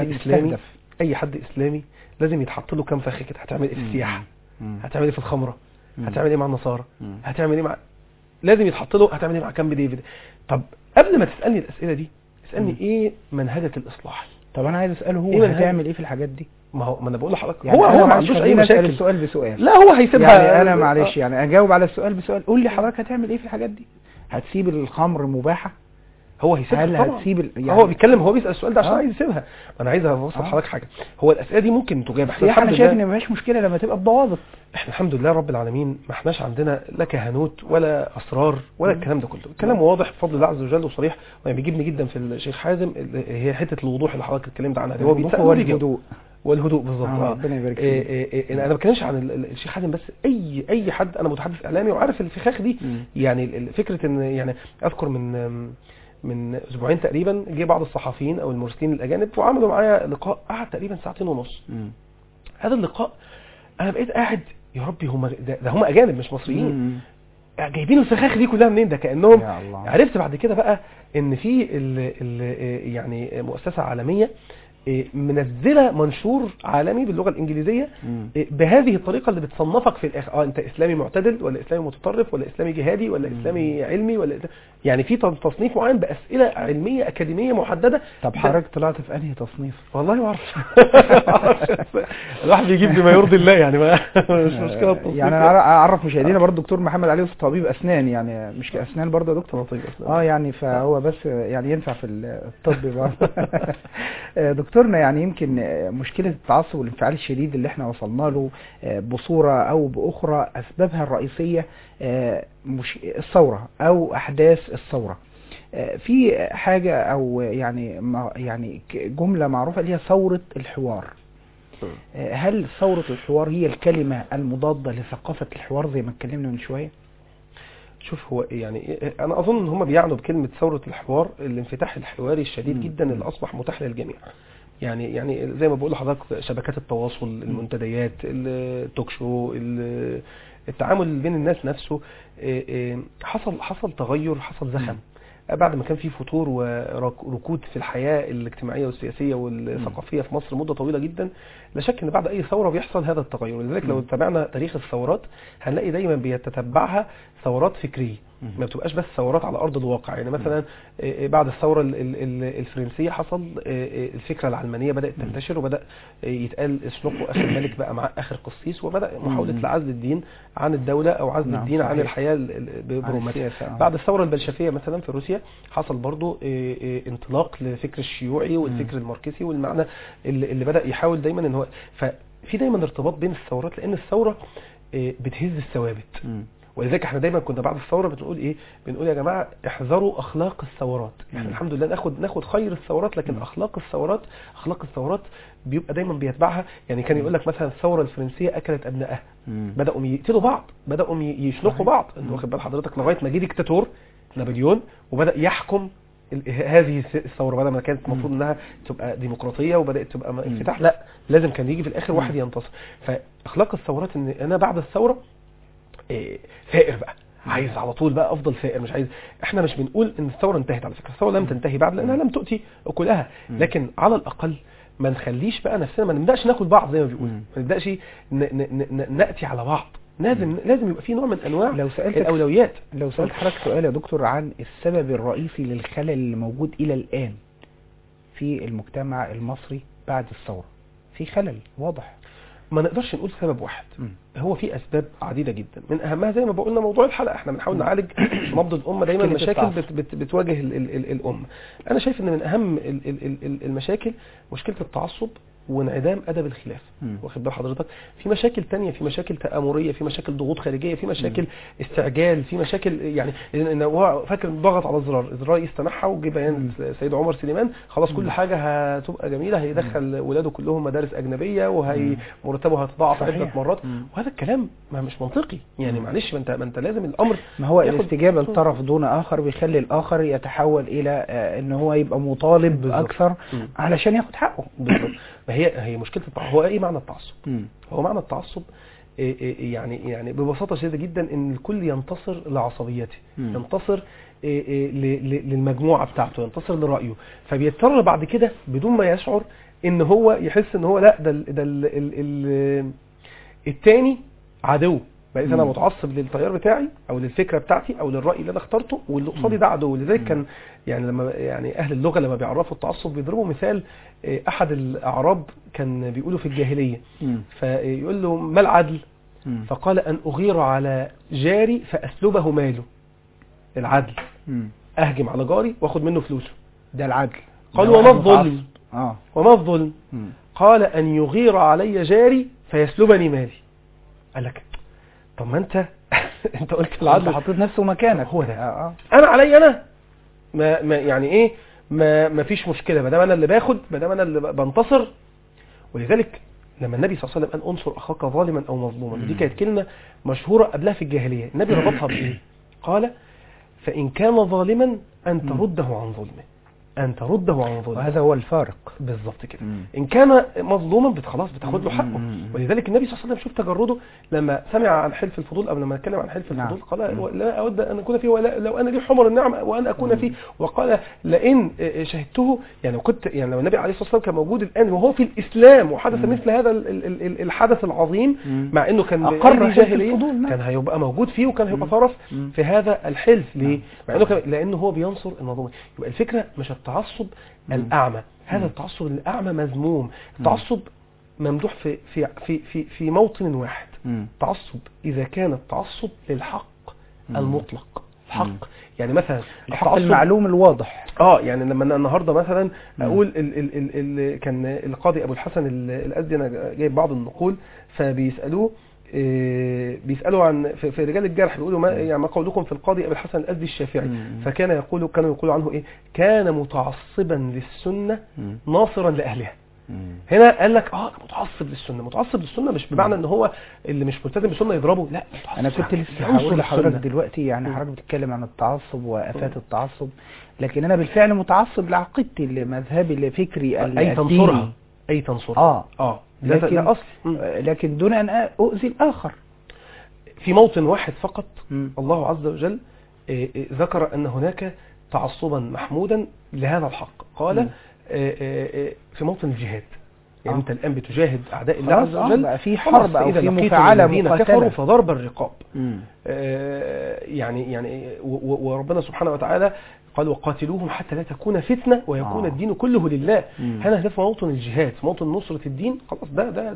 S2: اي حد اسلامي لازم يتحط له كام فخ كده. هتعمل ايه في السياحه؟ هتعمل ايه في الخمره؟ هتعمل ايه مع النصارى؟ هتعمل ايه مع، لازم يتحط له هتعمل ايه مع كامب ديفيد. طب قبل ما تسالني الاسئله دي اسالني ايه منهجك الاصلاحي.
S1: طب انا عايز اساله هو هتعمل ايه في الحاجات دي؟
S2: ما انا بقول لحضرتك
S1: يعني
S2: هو ما عندوش اي مشاكل.
S1: السؤال بسؤال،
S2: لا هو هيسيبها
S1: يعني انا معلش يعني اجاوب على السؤال بسؤال. قول لي حضرتك هتعمل ايه في الحاجات دي؟ هتسيب الخمر مباحه؟
S2: هو هيسيبها طبعا.
S1: هتسيب
S2: يعني هو بيتكلم، هو بيسال السؤال ده عشان عايز يسيبها. انا عايز اوصل لحضرتك حاجه، هو الاسئله دي ممكن تجاوب.
S1: احنا شايف ان مفيش مشكله لما تبقى بضوابط.
S2: احنا الحمد لله رب العالمين ما احناش عندنا لا كهنوت ولا اسرار ولا الكلام ده كله. الكلام واضح بفضل الله عز وجل وصريح، وبيجيبني جدا في الشيخ حازم هي حته الوضوح اللي حضرتك اتكلمت عنها. هو بيسال والهدوء بالظبط.
S1: ربنا يبارك فيك.
S2: انا ما بتكلمش عن الشيخ حازم بس، اي حد. انا متحدث اعلامي وعارف الفخاخ دي. يعني فكره ان يعني اذكر من اسبوعين تقريبا جه بعض الصحفيين او المراسلين الاجانب وعملوا معايا لقاء قعد تقريبا 2.5 ساعات. هذا اللقاء انا بقيت قاعد يا ربي، هم ده هم اجانب مش مصريين، جايبين الفخاخ دي كلها منين؟ ده كانهم. عرفت بعد كده بقى ان في يعني مؤسسه عالميه منزله منشور عالمي باللغه الانجليزيه بهذه الطريقه اللي بتصنفك في الاخر. انت اسلامي معتدل ولا اسلامي متطرف ولا اسلامي جهادي ولا اسلامي علمي ولا يعني في تصنيف معين باسئله علميه اكاديميه محدده.
S1: طب حضرتك طلعت في انهي تصنيف؟
S2: والله ما اعرف. الواحد بيجيب بما يرضي الله يعني، ما مش مشكله التصنيف.
S1: يعني انا اعرف مشاهدينا برضه الدكتور محمد علي طبيب اسنان، يعني مش كاسنان برضه يا دكتور؟
S2: طبيب اسنان.
S1: يعني فهو بس يعني ينفع في الطب برضه. دكتورنا، يعني يمكن مشكلة التعصب والانفعال الشديد اللي احنا وصلنا له بصورة او باخرى اسبابها الرئيسية الثورة او احداث الثورة. في حاجة او يعني جملة معروفة اللي هي ثورة الحوار. هل ثورة الحوار هي الكلمة المضادة لثقافة الحوار زي ما اتكلمنا من شوية؟
S2: شوف، هو يعني انا اظن ان هم بيعنوا بكلمة ثورة الحوار الانفتاح الحواري الشديد جدا اللي اصبح متاح للجميع. يعني زي ما بقول لحضرتك، شبكات التواصل، المنتديات، التوك شو، التعامل بين الناس نفسه، حصل تغير، حصل زخم بعد ما كان في فتور وركود في الحياة الاجتماعية والسياسية والثقافية في مصر مدة طويلة جدا. لا شك ان بعد اي ثورة بيحصل هذا التغير، ولذلك لو تابعنا تاريخ الثورات هنلاقي دايما بيتتبعها ثورات فكرية، ما بتبقاش بس ثورات على ارض الواقع. يعني مثلا بعد الثورة الفرنسية حصل الفكرة العلمانية بدأت تنتشر، وبدأ يتقال اسلقوا اخر ملك بقى مع اخر قسيس، وبدأ محاولة عزل الدين عن الدولة او عزل الدين عن الحياة بروماتها. بعد الثورة البلشفية مثلا في روسيا حصل برضو انطلاق لفكر الشيوعي والفكر الماركسي، والمعنى اللي بدأ يحاول دايما ان هو ففي دايما ارتباط بين الثورات، لان الثورة بتهز الثوابت. ولذلك احنا دايما كنا بعد الثوره بنقول ايه؟ بنقول يا جماعه احذروا اخلاق الثورات. احنا الحمد لله ناخد خير الثورات، لكن اخلاق الثورات بيبقى دايما بيتبعها. يعني كان يقول لك مثلا الثوره الفرنسيه اكلت ابنائها، بداوا يقتلوا بعض، بداوا يشنقوا بعض، واخد بال حضرتك، لغايه ما جه ديكتاتور نابليون وبدا يحكم هذه الثوره. بدل ما كانت المفروض انها تبقى ديمقراطيه وبدات تبقى انفتاح، لا، لازم كان يجي في الاخر واحد ينتصر. فاخلاق الثورات ان انا بعد الثوره ثائر بقى، عايز على طول بقى افضل ثائر، مش عايز. احنا مش بنقول ان الثوره انتهت، على فكره الثوره لم تنتهي بعد، لانها لم تؤتي اكلها، لكن على الاقل ما نخليش بقى نفسنا، ما نبداش ناكل بعض زي ما بيقولوا، ما نبداش ناتي على بعض. لازم يبقى في نوع من انواع الاولويات.
S1: لو سالت حضرتك سؤال يا دكتور عن السبب الرئيسي للخلل اللي موجود الى الان في المجتمع المصري بعد الثوره، في خلل واضح،
S2: ما نقدرش نقول سبب واحد. هو في اسباب عديده جدا، من اهمها زي ما بقولنا موضوع الحلقه. احنا بنحاول نعالج نبض الامه، دايما مشاكل بتواجه الامه. انا شايف ان من اهم المشاكل مشكله التعصب وانعدام ادب الخلاف. واخد بال حضرتك؟ في مشاكل تانية، في مشاكل تآمريه، في مشاكل ضغوط خارجيه، في مشاكل استعجال، في مشاكل يعني ان هو فاكر ضغط على الزرار، الرئيس استمعها وجه بيان سيد عمر سليمان، خلاص كل حاجه هتبقى جميله، هيدخل ولاده كلهم مدارس اجنبيه، وهي مرتبه هيتضاعف عده مرات. وهذا الكلام ما مش منطقي. يعني معلش، ما انت لازم الامر،
S1: ما هو الاستجابه لطرف دون اخر بيخلي الاخر يتحول الى ان هو يبقى مطالب اكثر علشان ياخد حقه.
S2: بالظبط. هي مشكله التعصب. هو ايه معنى التعصب؟ هو معنى التعصب يعني ببساطه شديده جدا ان الكل ينتصر لعصبيته، ينتصر للمجموعه بتاعته، ينتصر لرايه، فبيضطر بعد كده بدون ما يشعر ان هو يحس ان هو لا، ده التاني عدو. بقى اذا انا متعصب للتيار بتاعي او للفكره بتاعتي او للراي اللي انا اخترته، واللي قصادي ده عدو. لذلك كان يعني لما اهل اللغه لما بيعرفوا التعصب بيضربوا مثال. احد الاعراب كان بيقولوا في الجاهليه، فيقول له ما العدل؟ فقال ان اغير على جاري فاسلبه ماله. العدل اهجم على جاري واخد منه فلوسه، ده العدل. قال وما الظلم؟ وما الظلم؟ قال ان يغير علي جاري فيسلبني مالي. قال لك طب ما انت قلت العدل،
S1: حطيت نفسه مكانك.
S2: هو ده. انا علي انا ما يعني ايه، ما فيش مشكله ما دام انا اللي باخد، ما دام انا اللي بنتصر. ولذلك لما النبي صلى الله عليه وسلم قال انصر اخاك ظالما او مظلوما، دي كانت كلمه مشهوره قبلها في الجاهليه. النبي ربطها بايه؟ قال فان كان ظالما ان ترده عن ظلمه، ان ترده عن ظلمه.
S1: وهذا هو الفارق
S2: بالظبط كده. ان كان مظلوما خلاص بتاخد له حقه. ولذلك النبي صلى الله عليه وسلم شوف تجرده لما سمع عن حلف الفضول، او لما اتكلم عن حلف الفضول قال لا اود ان اكون فيه، لو انا لي حمر النعمه وان اكون فيه. وقال لئن شهدته، يعني كنت يعني لو النبي عليه الصلاه والسلام كان موجود الان وهو في الاسلام وحدث مثل هذا الحدث العظيم، مع انه كان
S1: اقر
S2: جاهليه، كان هيبقى موجود فيه وكان هيبقى طرف في هذا الحلف. ليه؟ مع انه لانه هو بينصر المظلوم. يبقى الفكره مش التعصب الأعمى، هذا التعصب الأعمى مذموم. التعصب ممدوح في موطن واحد. تعصب إذا كان التعصب للحق المطلق، الحق. يعني مثلا
S1: الحق المعلوم الواضح.
S2: يعني لما أنا النهارده مثلا اقول كان القاضي ابو الحسن الازدي، انا جايب بعض النقول، فبيسالوه بيسالوا عن في رجال الجرح، بيقولوا ما قولكم في القاضي ابو الحسن الازدي الشافعي؟ كانوا يقولوا عنه ايه؟ كان متعصبا للسنه ناصرا لاهلها. هنا قال لك متعصب للسنه. متعصب للسنه مش بمعنى ان هو اللي مش ملتزم بالسنه يضربه، لا.
S1: انا كنت لسه هقول لحضرتك دلوقتي، يعني حضرتك بتتكلم عن التعصب وافات التعصب، لكن انا بالفعل متعصب لعقيدتي، لمذهبي، لفكري الديني.
S2: اي تنصرها
S1: ده اصل. لكن دون ان اؤذي الاخر.
S2: في موطن واحد فقط الله عز وجل ذكر ان هناك تعصبا محمودا لهذا الحق. قال في موطن الجهاد. يعني انت الان بتجاهد اعداء الله عز وجل،
S1: بقى في حرب او في مفاعله
S2: مقاتله، فضرب الرقاب. يعني وربنا سبحانه وتعالى قال وقاتلوهم حتى لا تكون فتنه ويكون الدين كله لله. هنا في موطن الجهاد، في موطن نصره الدين، خلاص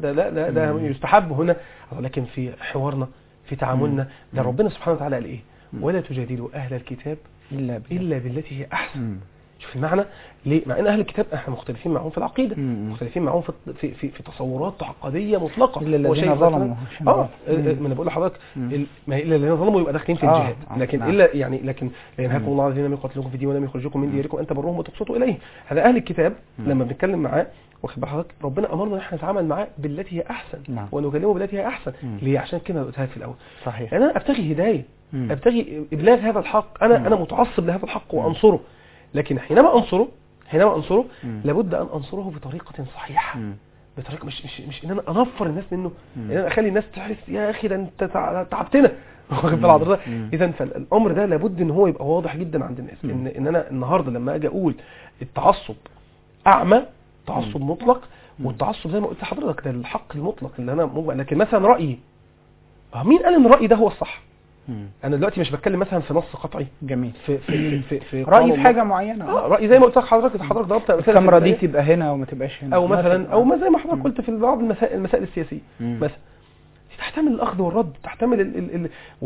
S2: ده يستحب هنا. لكن في حوارنا، في تعاملنا، ده ربنا سبحانه وتعالى قال ايه؟ ولا تجادلوا اهل الكتاب الا بالتي هي احسن. شوف المعنى ليه؟ مع ان اهل الكتاب احنا مختلفين معهم في العقيده، مختلفين معهم في تصورات تعقديه مطلقه.
S1: الا الذين ظلموا.
S2: ما انا بقول لحضرتك ما الا الذين ظلموا يبقى داخلين في الجهاد. لكن الا يعني لكن لا ينهاكم الله الذين لم يقاتلوكم في الدين ولم يخرجوكم من دياركم ان تبروهم وتقسطوا اليه. هذا اهل الكتاب لما بنتكلم معاه، واخد بحضرتك، ربنا امرنا ان احنا نتعامل معاه بالتي هي احسن ونكلمه بالتي هي احسن. ليه؟ عشان كده قلتها في الاول.
S1: صحيح.
S2: انا ابتغي هدايه، ابتغي ابلاغ هذا الحق. انا متعصب لهذا الحق وانصره. لكن حينما انصره لابد ان انصره بطريقه صحيحه، بطريقه مش ان انا انفر الناس منه، ان انا اخلي الناس تحس يا اخي ده انت تعبتنا، واخد بال حضرتك. اذا فالامر ده لابد ان هو يبقى واضح جدا عند الناس، ان انا النهارده لما اجي اقول التعصب اعمى، تعصب مطلق، والتعصب زي ما قلت لحضرتك ده الحق المطلق اللي انا مجمع. لكن مثلا رايي، مين قال ان رايي ده هو الصح؟ انا دلوقتي مش بتكلم مثلا في نص قطعي.
S1: جميل.
S2: في
S1: رايي في حاجه معينه.
S2: رايي زي ما قلت لحضرتك ضربت
S1: الكاميرا دي تبقى هنا وما تبقاش هنا،
S2: او مثلا او ما زي ما حضرتك قلت في بعض المسائل السياسيه مثلا، تحتمل الاخذ والرد، تحتمل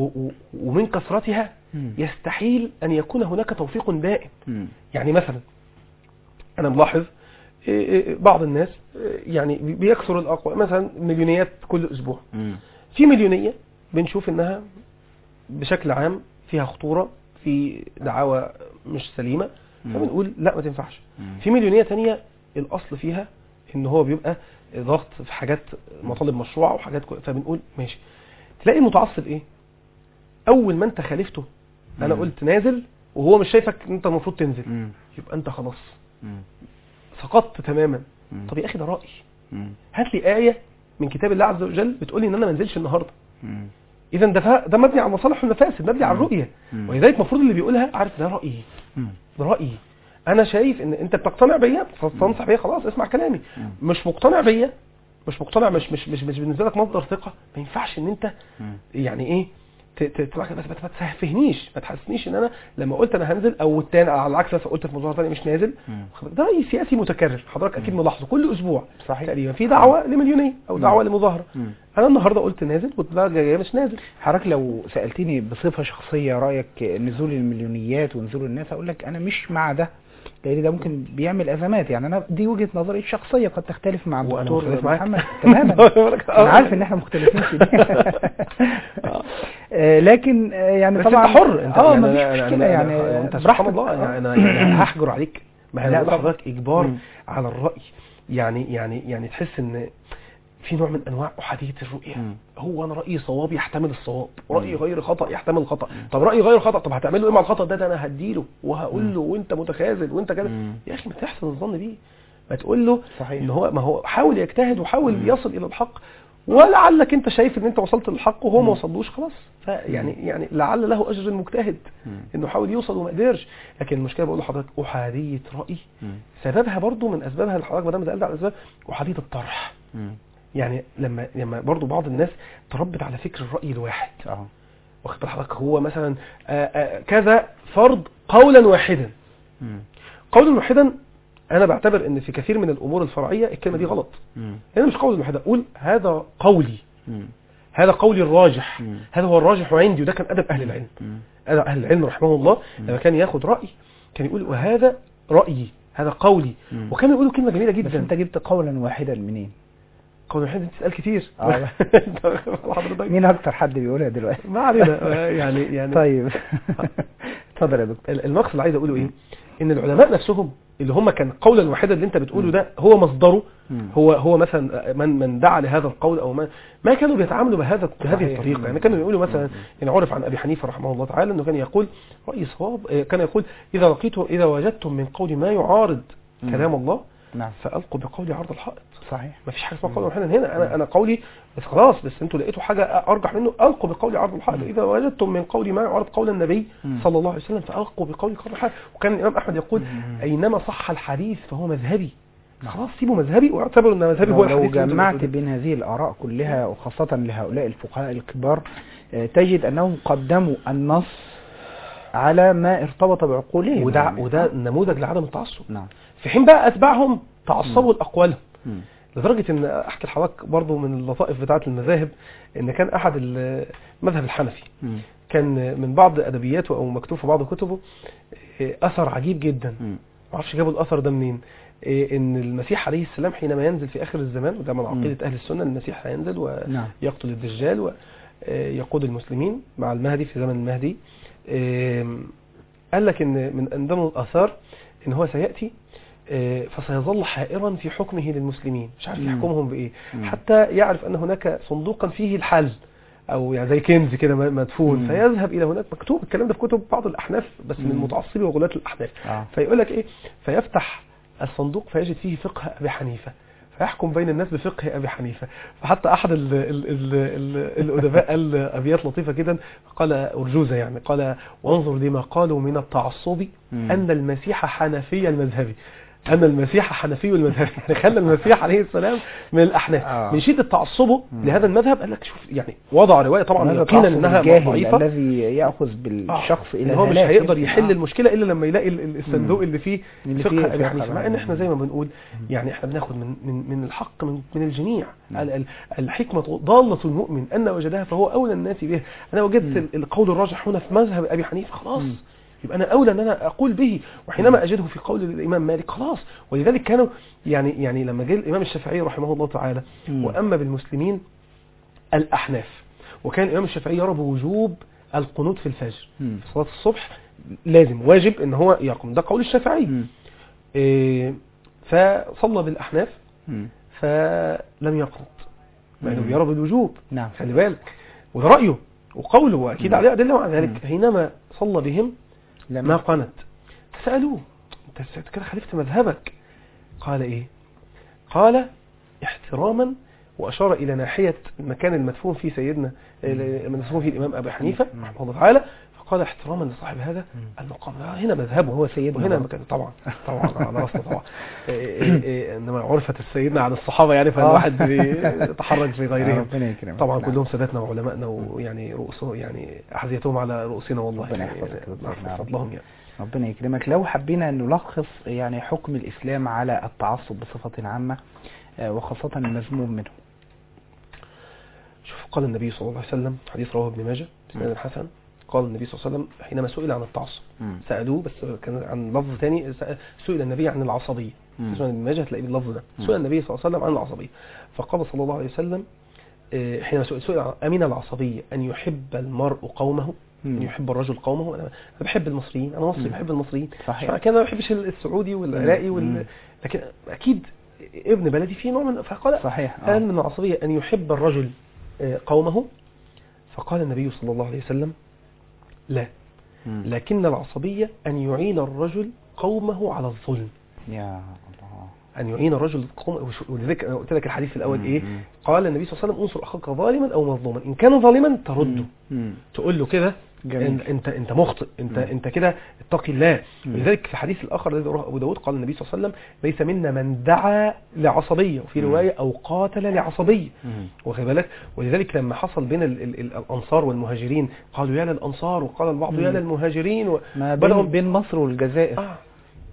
S2: ومن كثرتها يستحيل ان يكون هناك توفيق دائم. يعني مثلا انا ملاحظ بعض الناس يعني بيكثر الاقوال، مثلا مليونيات كل اسبوع. في مليونيه بنشوف انها بشكل عام فيها خطورة، في دعاوى مش سليمة، فبنقول لا ما تنفعش. في مليونية تانية الأصل فيها إن هو بيبقى ضغط في حاجات مطالب مشروعة وحاجات فبنقول ماشي. تلاقي المتعصب إيه؟ أول ما أنت خالفته، أنا قلت نازل وهو مش شايفك أنت المفروض تنزل، يبقى أنت خلاص سقطت تماما. طب يا أخي ده رأي، هات لي آية من كتاب الله عز وجل بتقولي إن أنا ما انزلش النهاردة. إذا ده مبني على المصالح والمفاسد، مبني على الرؤية، ولذلك المفروض اللي بيقولها عارف ده رأيي. ده رأيي، أنا شايف إن أنت بتقتنع بيا فتنصح بيا، خلاص اسمع كلامي. مش مقتنع بيا، مش بالنسبة لك مصدر ثقة، ما ينفعش إن أنت يعني إيه بس ما تسهفهنيش، ما تحسسنيش ان انا لما قلت انا هنزل او الثاني على العكس قلت في مظاهره ثانيه مش نازل. ده راي سياسي متكرر، حضرتك اكيد ملاحظه كل اسبوع تقريبا في دعوه لمليونيه او دعوه لمظاهره. انا النهارده قلت نازل والدعوه الجايه مش نازل.
S1: حضرتك لو سالتني بصفه شخصيه رايك نزول المليونيات ونزول الناس، اقول لك انا مش مع ده، لان ده ممكن بيعمل ازمات. يعني انا دي وجهه نظري الشخصيه، قد تختلف مع الدكتور محمد تماما. انا عارف ان احنا مختلفين في دي لكن يعني طبعا
S2: انت حر، انت
S1: ما فيش مشكله، يعني
S2: انت سبحان الله. انا هحجر عليك، ما هي حضرتك اجبار على الراي. يعني تحس ان في نوع من انواع احاديه الرؤيه. هو انا رايي صواب يحتمل الصواب، رايي غير خطا يحتمل الخطا. طب رايي غير خطا، طب هتعمل له ايه مع الخطا ده؟ انا هديله وهقول له وانت متخاذل وانت كده. يا اخي ما تحسن الظن بيه، ما تقول له ان هو ما هو حاول يجتهد وحاول يصل الى الحق، ولعلك انت شايف ان انت وصلت للحق وهو ما وصلوش، خلاص. يعني لعل له اجر المجتهد انه حاول يوصل وما قدرش. لكن المشكله بقول لحضرتك احاديه راي سببها برضو من اسبابها اللي حضرتك ما دام سالت على الاسباب احاديه الطرح. يعني لما برضو بعض الناس تربت على فكر الراي الواحد، واخد بال حضرتك، هو مثلا كذا فرض قولا واحدا. قولا واحدا انا بعتبر ان في كثير من الامور الفرعيه الكلمه دي غلط. انا مش قول واحد اقول هذا قولي، هذا قولي الراجح، هذا هو الراجح عندي، وده كان ادب اهل العلم. أهل العلم رحمه الله لما كان ياخد رأي كان يقول وهذا رأيي هذا قولي، وكان يقولوا كلمة جميلة جدا.
S1: بس انت جبت قولا واحدا منين؟
S2: قولا واحدا تسأل كتير.
S1: مين اكتر حد بيقولها دلوقتي؟
S2: ما علينا يعني
S1: طيب اتفضل يا دكتور.
S2: المقصد اللي عايز اقوله ايه، ان العلماء نفسهم اللي هم كان قولا واحدا اللي انت بتقوله ده هو مصدره، هو مثلا من دعا لهذا القول او ما كانوا بيتعاملوا بهذه الطريقه. يعني كانوا يقولوا مثلا، يعني عرف عن ابي حنيفه رحمه الله تعالى انه كان يقول راي صواب، كان يقول اذا وجدتم من قول ما يعارض كلام الله فالقوا بقولي عرض الحائط.
S1: صحيح،
S2: ما فيش حاجه اسمها قول واحدا هنا. انا قولي بس خلاص، بس انتوا لقيتوا حاجه ارجح منه، القوا بقولي عرض الحائط. اذا وجدتم من قولي ما يعارض قول النبي صلى الله عليه وسلم فالقوا بقولي عرض الحائط. وكان الامام احمد يقول اينما صح الحديث فهو مذهبي. خلاص سيبوا مذهبي واعتبروا ان مذهبي هو الحديث.
S1: لو جمعت بين هذه الاراء كلها وخاصه لهؤلاء الفقهاء الكبار تجد انهم قدموا النص على ما ارتبط بعقولهم،
S2: وده نموذج لعدم التعصب. في حين بقى اتباعهم تعصبوا الاقوالهم، لدرجة ان احكي لحضرتك برضو من اللطائف بتاعة المذاهب ان كان احد المذهب الحنفي كان من بعض ادبياته او مكتوب في بعض كتبه اثر عجيب جدا، معرفش جابوا الاثر ده منين، ان المسيح عليه السلام حينما ينزل في اخر الزمان، وده من عقيدة اهل السنة، المسيح هينزل ويقتل الدجال ويقود المسلمين مع المهدي في زمن المهدي. قال لك ان من ضمن الاثار ان هو سيأتي فسيظل حائرا في حكمه للمسلمين، مش عارف يحكمهم بايه، حتى يعرف ان هناك صندوقا فيه الحل، او يعني زي كنز كده مدفون، فيذهب الى هناك. مكتوب الكلام ده في كتب بعض الاحناف بس من متعصبي وغلاة الاحناف. فيقول لك ايه، فيفتح الصندوق فيجد فيه فقه ابي حنيفه فيحكم بين الناس بفقه ابي حنيفه. فحتى احد الادباء قال ابيات لطيفه جدا، قال ارجوزه يعني، قال وانظر لما قالوا من التعصب ان المسيح حنفي المذهبي، أن المسيح حنفي المذهب. يعني خلى المسيح عليه السلام من الأحناف من شدة تعصبه لهذا المذهب. قال لك شوف يعني وضع رواية طبعا يقينا انها ضعيفة،
S1: الذي يأخذ بالشخص الى
S2: هو مش هيقدر يحل المشكلة الا لما يلاقي الصندوق اللي فيه فقه ابي حنيفه. مع ان احنا زي ما بنقول يعني احنا بناخد من الحق من الجميع. الحكمة ضالة المؤمن ان وجدها فهو اولى الناس بها. انا وجدت القول الراجح هنا في مذهب ابي حنيفه، خلاص يبقى أنا أولى أن أنا أقول به. وحينما أجده في قول الإمام مالك خلاص. ولذلك كانوا يعني لما جاء الإمام الشافعي رحمه الله تعالى وأما بالمسلمين الأحناف، وكان الإمام الشافعي يرى بوجوب القنوت في الفجر في صلاة الصبح، لازم واجب أن هو يقوم، ده قول الشافعي. فصلى بالأحناف فلم يقنط مع أنه يرى بالوجوب. خلي بالك، وده رأيه وقوله وأكيد عليه أدلة. وعن ذلك حينما صلى بهم ما قنت، فسألوه انت كده خالفت مذهبك. قال ايه؟ قال احتراما، واشار الى ناحية المكان المدفون فيه سيدنا المدفون فيه الامام ابي حنيفة رحمه الله تعالى، فقال احتراما لصاحب هذا المقام. هنا مذهبه هو سيدنا، وهنا مكان طبعا على اصله طبعا. انما عرفت السيدنا عن الصحابة يعني، فالواحد بيتحرج في غيرهم. طبعا كلهم سادتنا وعلمائنا، ويعني رؤوسهم يعني احذيتهم على رؤوسنا والله، فضلهم يعني.
S1: ربنا يكرمك. لو حبينا أن نلخص يعني حكم الإسلام على التعصب بصفة عامة وخاصة المذموم منه.
S2: شوف، قال النبي صلى الله عليه وسلم، حديث رواه ابن ماجه بسند الحسن، قال النبي صلى الله عليه وسلم حينما سئل عن التعصب، سألوه بس كان عن لفظ ثاني، سئل النبي عن العصبية، بسند ابن ماجه تلاقي باللفظ ده، سئل النبي صلى الله عليه وسلم عن العصبية، فقال صلى الله عليه وسلم حينما سئل أمين العصبية أن يحب المرء قومه، أن يحب الرجل قومه. أنا بحب المصريين، أنا مصري بحب المصريين، فكان ما بحبش السعودي والعراقي لكن أكيد ابن بلدي فيه نوع من، فقال
S1: صحيح
S2: من العصبية أن يحب الرجل قومه. فقال النبي صلى الله عليه وسلم لا، لكن العصبية أن يعين الرجل قومه على الظلم.
S1: يا الله،
S2: أن يعين الرجل قومه. ولذلك قلت لك الحديث الأول إيه؟ قال النبي صلى الله عليه وسلم انصر أخاك ظالما أو مظلوما، إن كان ظالما ترده، تقول له كده انت مخطئ، انت كده اتقي الله. ولذلك في الحديث الاخر الذي رواه ابو داود قال النبي صلى الله عليه وسلم ليس منا من دعا لعصبيه، وفي روايه او قاتل لعصبيه، واخد بالك. ولذلك لما حصل بين الانصار والمهاجرين قالوا يا للانصار، وقال البعض يا للمهاجرين،
S1: ما بين مصر والجزائر.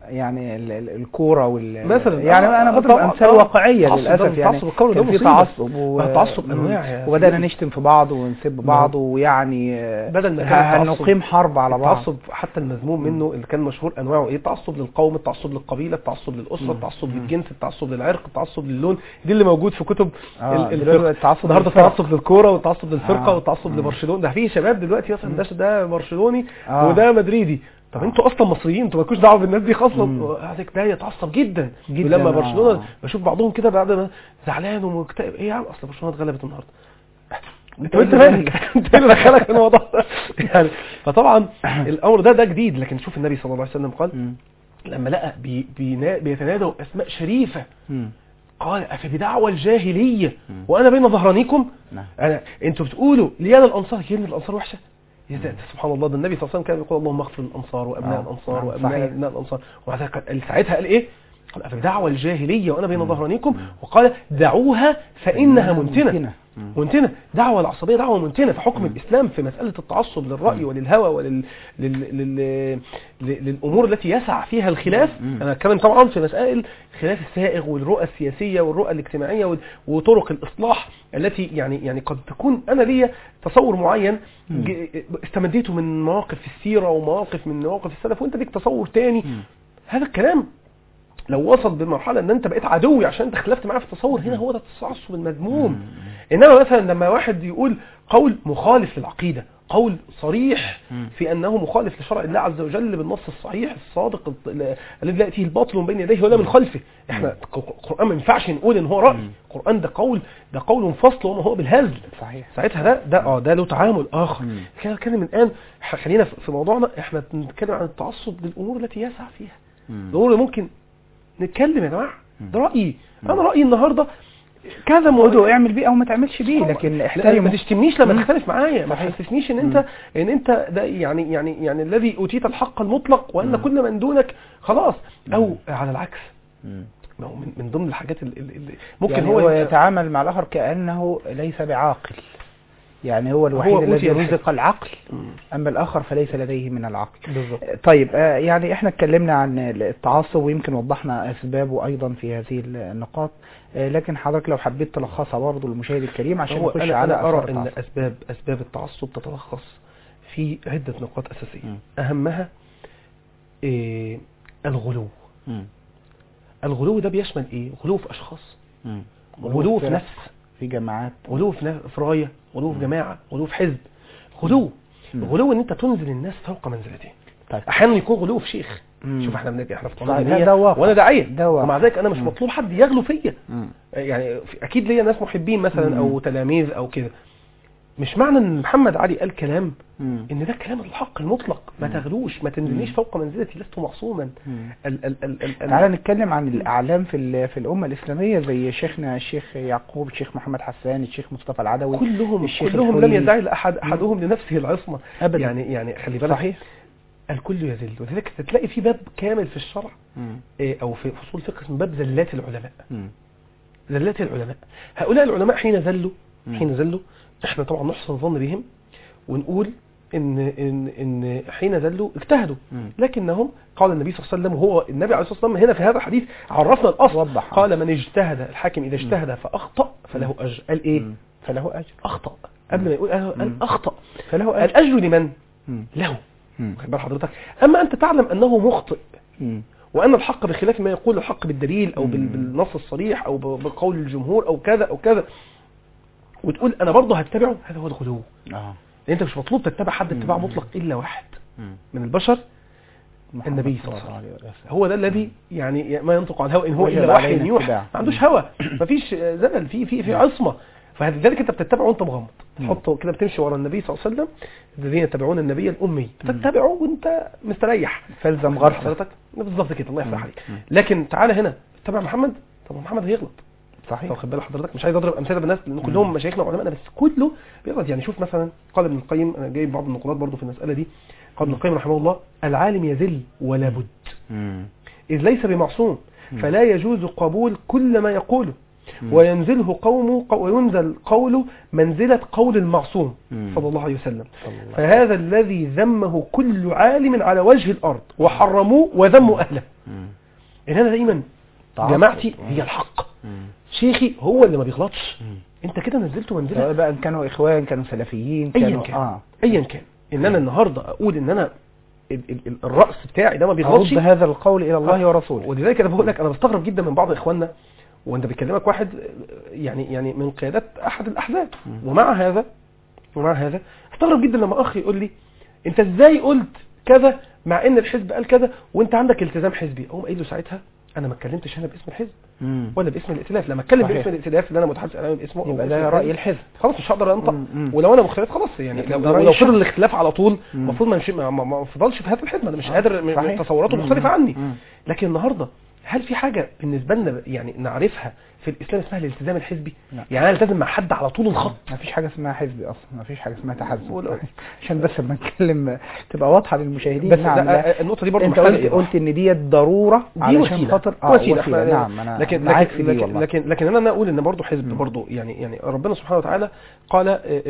S1: يعني الكوره
S2: مثلا
S1: يعني انا بضرب امثال واقعيه للاسف. يعني كان في تعصب
S2: تعصب انواع
S1: وبدانا نشتم في بعض ونسب بعض، ويعني
S2: بدل ما كان
S1: هنقيم حرب على بعض.
S2: التعصب حتى المذموم منه اللي كان مشهور انواعه ايه: التعصب للقوم، التعصب للقبيله، التعصب للاسره، التعصب للجنس، التعصب للعرق، التعصب للون. دي اللي موجود في كتب الفقه النهارده. التعصب للكوره والتعصب للفرقه والتعصب لبرشلونه. ده في شباب دلوقتي مثلا ده برشلوني وده مدريدي. طب انتوا اصلا مصريين، انتوا مالكوش دعوه بالناس دي خاصه. هذاك ده يتعصب جدا ولما برشلونه بشوف بعضهم كده بعد ما زعلان ومكتئب: ايه يا عم اصل برشلونه اتغلبت النهارده. انت مالك؟ انت اللي دخلك في الموضوع ده يعني. فطبعا الامر ده جديد. لكن شوف النبي صلى الله عليه وسلم قال لما لقى بيتنادوا اسماء شريفه قال: أفبدعوى الجاهليه وانا بين ظهرانيكم؟ انتوا بتقولوا ليانا الانصار، كلمه الانصار وحشه. سبحان الله، ده النبي صلى الله عليه وسلم كان يقول: اللهم اغفر للانصار وابناء الانصار وابناء ابناء الانصار. ومع ذلك ساعتها قال ايه؟ قال: أفبدعوى الجاهليه وانا بين ظهرانيكم. وقال: دعوها فانها منتنه. منتنه، دعوه العصبيه دعوه منتنه. فحكم الاسلام في مساله التعصب للراي وللهوى للامور التي يسع فيها الخلاف. انا اتكلم طبعا في مسائل الخلاف السائغ والرؤى السياسيه والرؤى الاجتماعيه وطرق الاصلاح التي يعني قد تكون انا ليا تصور معين استمديته من مواقف في السيره ومواقف من مواقف السلف، وانت ليك تصور تاني. هذا الكلام لو وصل بمرحله ان انت بقيت عدوي عشان انت خلفت معاه في التصور، هنا هو ده التعصب المذموم. انما مثلا لما واحد يقول قول مخالف للعقيده، قول صريح في انه مخالف لشرع الله عز وجل بالنص الصحيح الصادق الذي لا ياتيه الباطل من بين يديه ولا من خلفه. احنا القران ما ينفعش نقول ان هو راي. القران ده قول منفصل وما هو بالهزل.
S1: صحيح.
S2: ساعتها ده له تعامل اخر. كده نتكلم الان، خلينا في موضوعنا. احنا بنتكلم عن التعصب للامور التي يسع فيها، الامور اللي ممكن نتكلم. يا جماعه ده رايي، انا رايي النهارده كذا موضوع،
S1: اعمل بيه او ما تعملش بيه، لكن احترم.
S2: ما تشتمنيش لما تختلف معايا، ما تحسسنيش ان انت ده يعني الذي اوتيت الحق المطلق وان كل من دونك خلاص. او على العكس، من ضمن الحاجات اللي ممكن
S1: يعني هو يتعامل مع الاخر كانه ليس بعاقل. يعني هو الوحيد الذي رزق العقل، اما الاخر فليس لديه من العقل.
S2: بالضبط.
S1: طيب يعني احنا اتكلمنا عن التعصب ويمكن وضحنا اسبابه ايضا في هذه النقاط، لكن حضرتك لو حبيت تلخصها برضه للمشاهد الكريم عشان نخش على
S2: أنا أرى ان اسباب التعصب تتلخص في عدة نقاط اساسية. اهمها الغلو. الغلو ده بيشمل ايه؟ غلو في اشخاص، غلو في نفس،
S1: في جماعات،
S2: غلو في رايه، غلو في جماعه، غلو في حزب. غلو ان انت تنزل الناس فوق منزلتهم.
S1: طيب.
S2: احيانا يكون غلو في شيخ. شوف احنا في
S1: قناه
S2: وانا داعيه، ومع ذلك انا مش مطلوب حد يغلو فيا. يعني اكيد ليا ناس محبين مثلا او تلاميذ او كده. مش معنى ان محمد علي قال كلام ان ده كلام الحق المطلق. ما تغلوش، ما تنزلنيش فوق منزلتي، لست معصوما.
S1: تعالى نتكلم عن الاعلام في الامه الاسلاميه زي شيخنا الشيخ يعقوب، الشيخ محمد حسان، الشيخ مصطفى العدوي.
S2: كلهم لم يدعي احدهم لنفسه العصمه
S1: أبداً.
S2: يعني خلي بالك.
S1: صحيح.
S2: الكل يذل. ولذلك تلاقي في باب كامل في الشرع او في فصول الفقه اسمه باب زلات العلماء. زلات العلماء، هؤلاء العلماء حين ذلوا احنا طبعا نحسن ظن بهم ونقول ان حين ذلوا اجتهدوا، لكنهم قال النبي صلى الله عليه وسلم، وهو النبي عليه الصلاه والسلام هنا في هذا الحديث عرفنا الاصل. قال: من اجتهد، الحاكم اذا اجتهد فاخطا فله اجر. قال ايه؟
S1: فله اجر.
S2: اخطا قبل ما يقول قال اخطا
S1: فله اجر.
S2: الاجر لمن؟ له. خد بال حضرتك. اما انت تعلم انه مخطئ وان الحق بخلاف ما يقول الحق بالدليل او بالنص الصريح او بقول الجمهور او كذا او كذا، وتقول انا برضه هتبعه، هذا هو الغلو. انت مش مطلوب تتبع حد اتباع مطلق الا واحد من البشر، النبي صلى الله عليه وسلم. هو ده الذي يعني ما ينطق عن الهوى ان هو الا وحي يوحى. ما عندوش هوى، مفيش زلل، في عصمه. فلذلك انت بتتبعه وانت مغمض، تحطه كده بتمشي ورا النبي صلى الله عليه وسلم. الذين يتبعون النبي الامي تتبعه وانت مستريح،
S1: فالزم غرفه
S2: حضرتك بالظبط كده. الله يفتح عليك. لكن تعالى هنا تتبع محمد، طب محمد هيغلط.
S1: صحيح.
S2: واخد بال حضرتك؟ مش عايز اضرب امثله بالناس لان كلهم مشايخنا وعلمائنا، بس كله بيغلط. يعني شوف مثلا قال ابن القيم، انا جايب بعض النقولات برضو في المساله دي. قال ابن القيم رحمه الله: العالم يذل ولا بد، اذ ليس بمعصوم، فلا يجوز قبول كل ما يقوله، وينزل قوله منزله قول المعصوم صلى الله عليه وسلم. فهذا الذي ذمه كل عالم على وجه الارض وحرموه وذموا اهله. ان انا دايما جماعتي هي الحق، شيخي هو اللي ما بيغلطش. انت كده نزلته منزله،
S1: سواء بقى كانوا اخوان كانوا سلفيين كانوا
S2: ايا كان ان انا النهارده اقول ان انا الراس بتاعي ده ما بيغلطش،
S1: رد هذا القول الى الله ورسوله.
S2: ولذلك انا بقول لك انا بستغرب جدا من بعض اخواننا، وانت بيكلمك واحد يعني من قيادات احد الاحزاب، ومع هذا استغرب جدا لما اخ يقول لي انت ازاي قلت كذا مع ان الحزب قال كذا وانت عندك التزام حزبي. اقوم قايل له ساعتها انا ما اتكلمتش هنا باسم الحزب ولا باسم الائتلاف. لما اتكلم باسم الائتلاف اللي انا متحدث امامي باسمه
S1: يبقى ده راي الحزب،
S2: خلاص مش هقدر انطق. ولو انا مختلف خلاص يعني لو فضل الاختلاف على طول المفروض ما افضلش في هذا الحزب، انا مش قادر، تصوراته مختلفه عني. لكن النهارده هل في حاجه بالنسبه لنا يعني نعرفها في الاسلام اسمها الالتزام الحزبي؟ يعني انا التزم مع حد على طول الخط؟
S1: ما فيش حاجه اسمها حزبي اصلا، ما فيش حاجه اسمها تحزب عشان بس لما نتكلم تبقى واضحه للمشاهدين.
S2: بس نعم النقطه دي برضه
S1: انت قلت ان دي ضروره علشان خاطر وسيله. نعم انا
S2: لكن انا اقول ان برضه حزب برضه يعني ربنا سبحانه وتعالى قال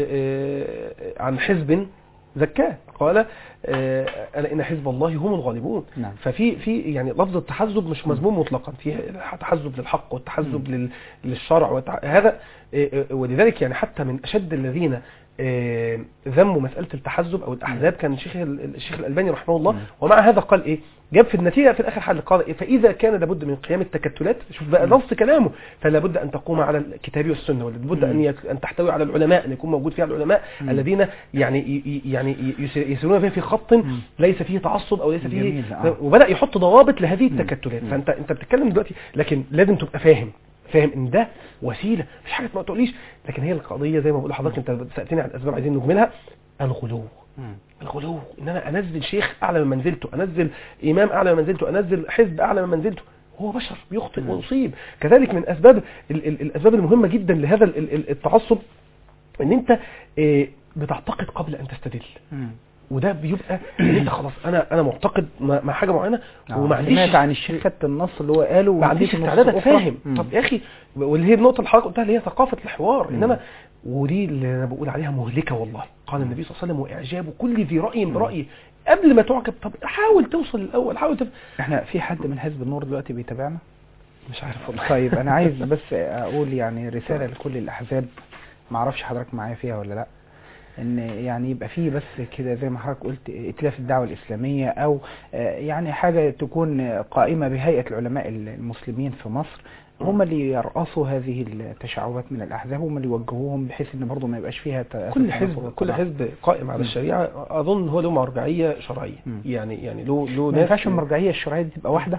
S2: عن حزب زكاه، قال ألا إن حزب الله هم الغالبون.
S1: نعم.
S2: ففي يعني لفظ التحزب مش مذموم مطلقا، في تحزب للحق والتحزب للشرع هذا. ولذلك يعني حتى من أشد الذين ذموا مسألة التحزب أو الأحزاب كان الشيخ الألباني رحمه الله. ومع هذا قال إيه؟ جاب في النتيجة في الآخر حل قال إيه؟ فإذا كان لابد من قيام التكتلات، شوف بقى نص كلامه، فلا بد أن تقوم على الكتاب والسنة، ولا بد أن تحتوي على العلماء، أن يكون موجود فيها العلماء الذين يعني يسيرون فيها في خط ليس فيه تعصب أو ليس فيه وبدأ يحط ضوابط لهذه التكتلات. فأنت بتتكلم دلوقتي، لكن لازم تبقى فاهم ان ده وسيله، مش حاجه ما تقوليش. لكن هي القضيه زي ما بقول لحضرتك، انت سالتني عن الاسباب عايزين نجملها. الغلو ان انا انزل شيخ اعلى من منزلته، انزل امام اعلى من منزلته، انزل حزب اعلى من منزلته. هو بشر بيخطئ ويصيب. كذلك من اسباب الاسباب المهمه جدا لهذا التعصب ان انت بتعتقد قبل ان تستدل. وده بيبقى ان انت خلاص انا معتقد مع حاجه معينه وما عنديش
S1: سمعت عن الشيخ خدت النص اللي هو قاله
S2: ما عنديش استعداد افهم. طب يا اخي، واللي هي النقطه اللي حضرتك قلتها اللي هي ثقافه الحوار، انما ودي اللي انا بقول عليها مهلكه والله. قال النبي صلى الله عليه وسلم واعجاب كل ذي راي برايه قبل ما تعجب. طب حاول توصل الاول، حاول
S1: احنا في حد من حزب النور دلوقتي بيتابعنا؟
S2: مش عارف والله.
S1: طيب انا عايز بس اقول يعني رساله لكل الاحزاب، ما اعرفش حضرتك معايا فيها ولا لا، ان يعني يبقى فيه بس كده زي ما حضرتك قلت ائتلاف الدعوه الاسلاميه، او يعني حاجه تكون قائمه بهيئه العلماء المسلمين في مصر، هم اللي يرأسوا هذه التشعبات من الاحزاب، هم اللي يوجهوهم بحيث ان برضه ما يبقاش فيها
S2: كل حزب قائم على الشريعه. اظن هو له مرجعيه شرعيه، يعني له
S1: ما ينفعش المرجعيه الشرعيه دي تبقى واحده.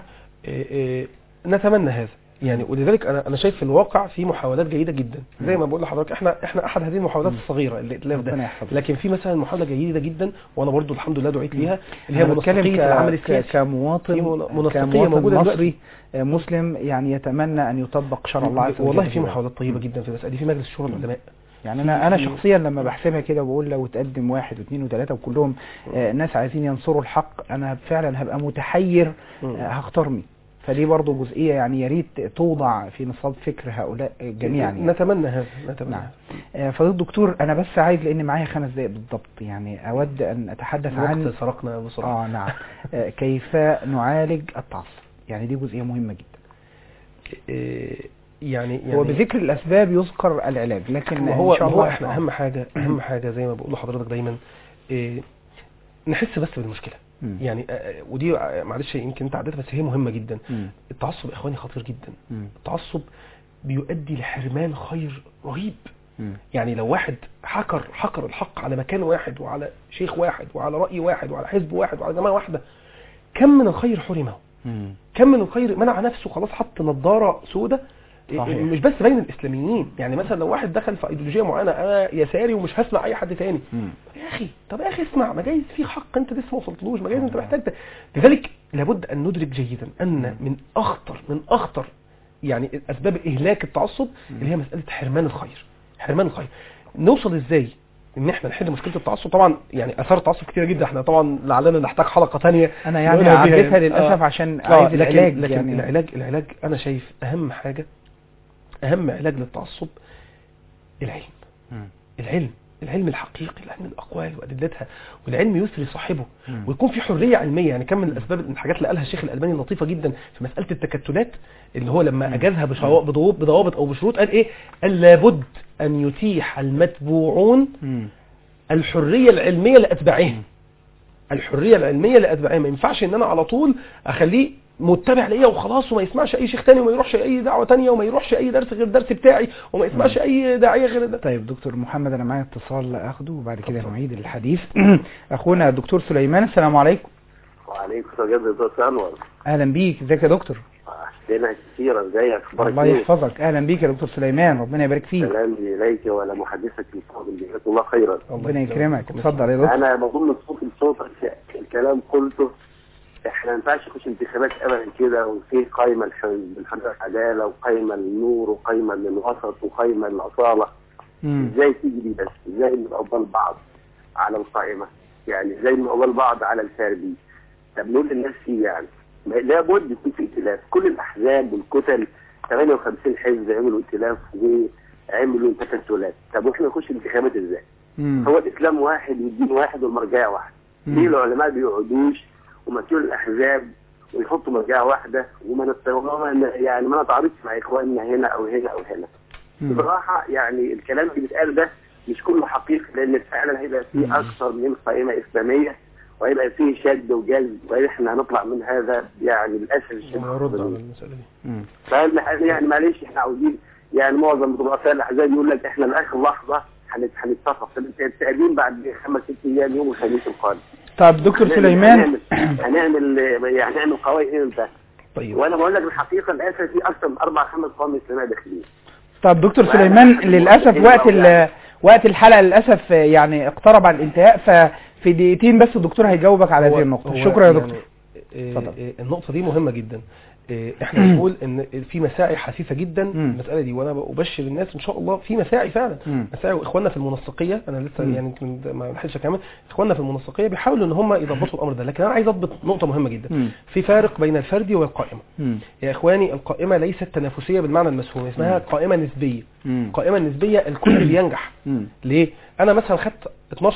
S2: نتمنى هذا يعني. ولذلك انا شايف في الواقع في محاولات جيده جدا، زي ما بقول لحضرتك احنا احد هذه المحاولات الصغيره الائتلاف ده، لكن في مثلا محاوله جيده جدا وانا برضو الحمد لله دعيت ليها، اللي هي منسقيه العمل السياسي.
S1: كمواطن موجوده مصري مسلم يعني يتمنى ان يطبق شرع الله عز وجل.
S2: والله في محاولات طيبه جدا في المساله دي في مجلس شورى العلماء.
S1: يعني انا شخصيا لما بحسبها كده بقول لو تقدم 1 و2 و3 وكلهم ناس عايزين ينصروا الحق، انا فعلا هبقى متحير هختار مين. فدي برضو جزئية يعني يريد توضع في نصاب فكر هؤلاء جميعا يعني.
S2: نتمنى هذا.
S1: نعم. فضيلة الدكتور أنا بس عايز لأن معايا 5 دقائق بالضبط، يعني أود أن أتحدث عن
S2: وقت سرقنا بسرعة.
S1: نعم. كيف نعالج التعصب، يعني دي جزئية مهمة جدا.
S2: يعني
S1: هو بذكر الأسباب يذكر العلاج، لكن
S2: هو
S1: إن شاء الله
S2: احنا أهم حاجة زي ما بقول لحضرتك دايما نحس بس بالمشكلة. يعني ودي معلش يمكن انت عدتها بس هي مهمة جدا. التعصب يا اخواني خطير جدا. التعصب بيؤدي لحرمان خير رهيب. يعني لو واحد حكر الحق على مكان واحد وعلى شيخ واحد وعلى رأي واحد وعلى حزب واحد وعلى جماعة واحدة، كم من الخير حرمه، كم من الخير منع نفسه، خلاص حط نظارة سودة. مش بس بين الاسلاميين، يعني مثلا لو واحد دخل في ايديولوجيه معينه انا يساري ومش هسمع اي حد تاني، يا اخي طب يا اخي اسمع، ما جايز في حق انت لسه ما وصلتلوش، ما جايز انت محتاج لذلك لابد ان ندرك جيدا ان من اخطر يعني اسباب اهلاك التعصب اللي هي مساله حرمان الخير. نوصل ازاي ان احنا نحل مشكله التعصب؟ طبعا يعني اثار التعصب كتير جدا، احنا طبعا لعلنا نحتاج حلقه ثانيه.
S1: انا يعني عديتها للاسف عشان عايز العلاج.
S2: لكن
S1: يعني
S2: العلاج انا شايف اهم علاج للتعصب العلم. العلم الحقيقي، العلم الاقوال وادلتها، والعلم يسري صاحبه ويكون في حريه علميه. يعني كم من الاسباب، الحاجات اللي قالها الشيخ الالباني لطيفه جدا في مساله التكتلات، اللي هو لما اجازها بضوابط او بشروط، قال ايه؟ قال لابد ان يتيح المتبوعون الحريه العلميه لاتباعهم. الحريه العلميه لاتباعهم، ما ينفعش ان انا على طول اخليه متبع ليا وخلاص، وما يسمعش اي شيخ تاني، وما يروحش اي دعوه تانيه، وما يروحش اي درس غير الدرس بتاعي، وما يسمعش اي داعيه غير ده.
S1: طيب دكتور محمد، انا معايا اتصال اخده وبعد كده نعيد الحديث. اخونا دكتور سليمان، السلام عليكم.
S3: وعليكم السلام دكتور انور.
S1: اهلا بيك، ازيك يا دكتور؟
S3: احسنك كثيرا، ازيك؟ اخبارك؟
S1: الله يحفظك، اهلا بيك يا دكتور سليمان، ربنا يبارك فيك.
S3: سلام اليك وعلى محدثك الفاضل، جزاك الله خيرا.
S1: ربنا يكرمك، اتفضل يا دكتور.
S3: انا بضم صوتك الكلام قلته، احنا ما ينفعش نخش انتخابات ابدا كده وفي قائمه للحريه والعداله، وقائمه للنور، وقائمه للوسط، وقائمه للاصاله. ازاي تيجي دي بس؟ ازاي نقبل بعض على القائمه؟ يعني ازاي نقبل بعض على الفردي؟ طب نقول للناس فيه يعني لابد يكون في ائتلاف. كل الاحزاب والكتل 58 حزب عملوا ائتلاف وعملوا تكتلات. طب واحنا نخش انتخابات ازاي؟ هو الاسلام واحد والدين واحد والمرجعيه واحد. ليه العلماء بيقعدوش ومثلوا الاحزاب ويحطوا مرجعيه واحده يعني ما نتعارضش مع اخواننا هنا او هنا او هنا؟ بصراحه يعني الكلام اللي بيتقال ده مش كله حقيقي، لان فعلا هيبقى فيه اكثر من قائمه اسلاميه، وهيبقى فيه شد وجذب، واحنا هنطلع من هذا يعني للاسف الشديد.
S2: نرد على المساله دي.
S3: فاحنا يعني معلش احنا عاوزين، يعني معظم رؤساء الاحزاب يقول لك احنا لاخر لحظه هنتفق التقديم بعد 5-6 ايام يوم الخميس القادم.
S1: طب دكتور سليمان،
S3: هنعمل قوائم امتى؟
S2: طيب
S3: وانا بقول لك الحقيقه للاسف في اكثر من 4-5 قوائم اسلاميه داخلين.
S1: طب دكتور سليمان، للاسف وقت الحلقه للاسف يعني اقترب على الانتهاء، ففي دقيقتين بس الدكتور هيجاوبك على هذه النقطه. شكرا يا دكتور.
S2: النقطه دي مهمه جدا. احنا بنقول ان في مساعي حثيثه جدا المساله دي، وانا ببشر الناس ان شاء الله في مساعي فعلا، مساعي. واخواننا في المنسقيه، انا لسه يعني ما لحقتش اكمل، اخواننا في المنسقيه بيحاولوا ان هم يضبطوا الامر ده، لكن انا عايز اضبط نقطه مهمه جدا. في فارق بين الفردي والقائمه. يا اخواني، القائمه ليست تنافسيه بالمعنى المفهوم، اسمها قائمه نسبيه. قائمه نسبيه الكل بينجح. ليه؟ انا مثلا خدت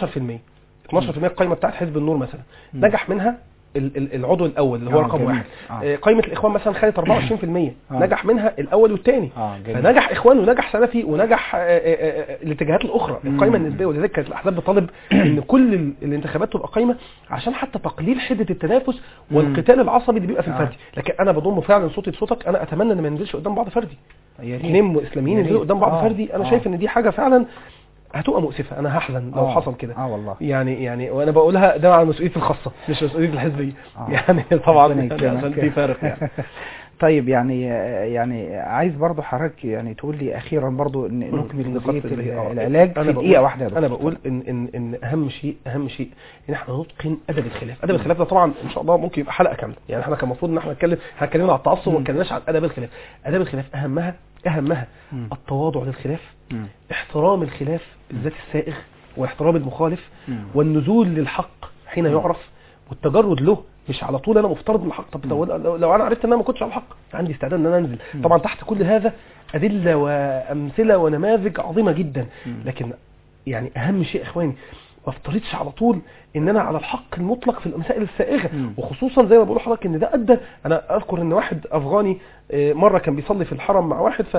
S2: 12% القائمه بتاعت حزب النور مثلا، نجح منها العضو الاول اللي هو رقم 1. قائمه الاخوان مثلا خدت 24%، نجح منها الاول والثاني. فنجح اخوان ونجح سلفي ونجح الاتجاهات الاخرى، القائمه النسبيه. ولذلك كانت الاحزاب بتطالب ان كل الانتخابات تبقى قائمه، عشان حتى تقليل حده التنافس والقتال العصبي اللي بيبقى في الفردي. لكن انا بضم فعلا صوتي بصوتك، انا اتمنى ان ما ننزلش قدام بعض فردي، اثنين اسلاميين ينزلوا قدام بعض فردي. انا شايف ان دي حاجه فعلا هتبقى مؤسفه، انا هحزن لو حصل كده.
S1: والله
S2: يعني وانا بقولها ده على مسؤوليتي الخاصه مش مسؤوليتي الحزبيه. يعني طبعا عشان في فارق يعني.
S1: طيب يعني عايز برضو حضرتك يعني تقول لي اخيرا برضو نكمل جزئيه العلاج في دقيقه واحده يا دكتور.
S2: انا بقول ان اهم شيء ان احنا نتقن ادب الخلاف. ادب الخلاف ده طبعا ان شاء الله ممكن يبقى حلقه كامله، يعني احنا كان المفروض ان احنا هنتكلم على التعصب وما اتكلمناش عن ادب الخلاف. ادب الخلاف اهمها التواضع للخلاف، احترام الخلاف بالذات السائغ، واحترام المخالف، والنزول للحق حين يعرف، والتجرد له. مش على طول انا مفترض الحق. طب لو انا عرفت ان انا ما كنتش على الحق، عندي استعداد ان انا انزل. طبعا تحت كل هذا ادله وامثله ونماذج عظيمه جدا، لكن يعني اهم شيء اخواني ما افترضش على طول ان انا على الحق المطلق في المسائل السائغه. وخصوصا زي ما بقول لحضرتك ان ده ادى، انا اذكر ان واحد افغاني مره كان بيصلي في الحرم مع واحد،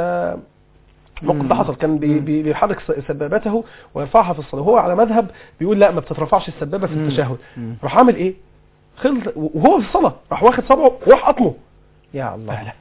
S2: الموقف ده حصل، كان بيحرك سبابته ويرفعها في الصلاه، وهو على مذهب بيقول لا ما بتترفعش السبابه في التشهد. راح عامل ايه؟ وهو في الصلاه راح واخد صبعه وراح قطمه.
S1: يا الله،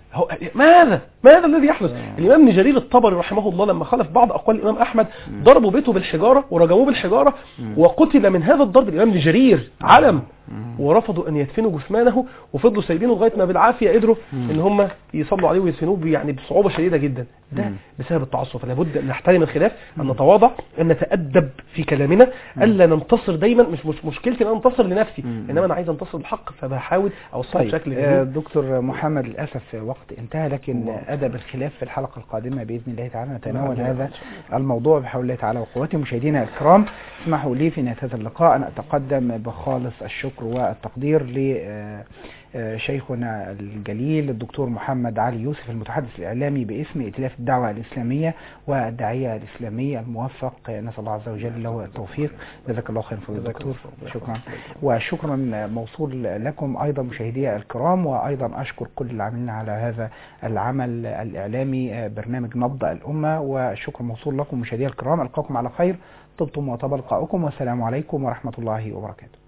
S2: ماذا الذي يحدث؟ الامام ابن جرير الطبري رحمه الله لما خالف بعض اقوال الامام احمد، ضربوا بيته بالحجاره ورجموه بالحجاره، وقتل من هذا الضرب الامام ابن جرير علم، ورفضوا ان يدفنوا جثمانه، وفضلوا سايبينه لغايه ما بالعافيه قدروا ان هم يصلوا عليه ويدفنوه يعني بصعوبه شديده جدا. ده بسبب التعصب. فلا بد ان نحترم الخلاف، ان نتواضع، ان نتادب في كلامنا، الا ننتصر دايما. مش مشكلتي ان انا انتصر لنفسي، انما انا عايز انتصر بالحق، فبحاول اوصله بشكل
S1: دكتور محمد للاسف وقت انتهى، لكن ادب الخلاف في الحلقه القادمه باذن الله تعالى نتناول هذا الموضوع بحول الله تعالى وقوته. مشاهدينا الكرام، اسمحوا لي في نهايه هذا اللقاء ان اتقدم بخالص الشكر والتقدير شيخنا الجليل الدكتور محمد علي يوسف المتحدث الإعلامي باسم ائتلاف الدعوة الإسلامية والداعية الإسلامية الموفق، نسأل الله عز وجل له التوفيق. جزاك الله خيرا فضيلة الدكتور. شكرا، وشكرا موصول لكم أيضا مشاهدي الكرام، وأيضا أشكر كل العاملين على هذا العمل الإعلامي برنامج نبض الأمة، وشكرا موصول لكم مشاهدي الكرام. ألقاكم على خير، طبتم وطاب لقاؤكم، والسلام عليكم ورحمة الله وبركاته.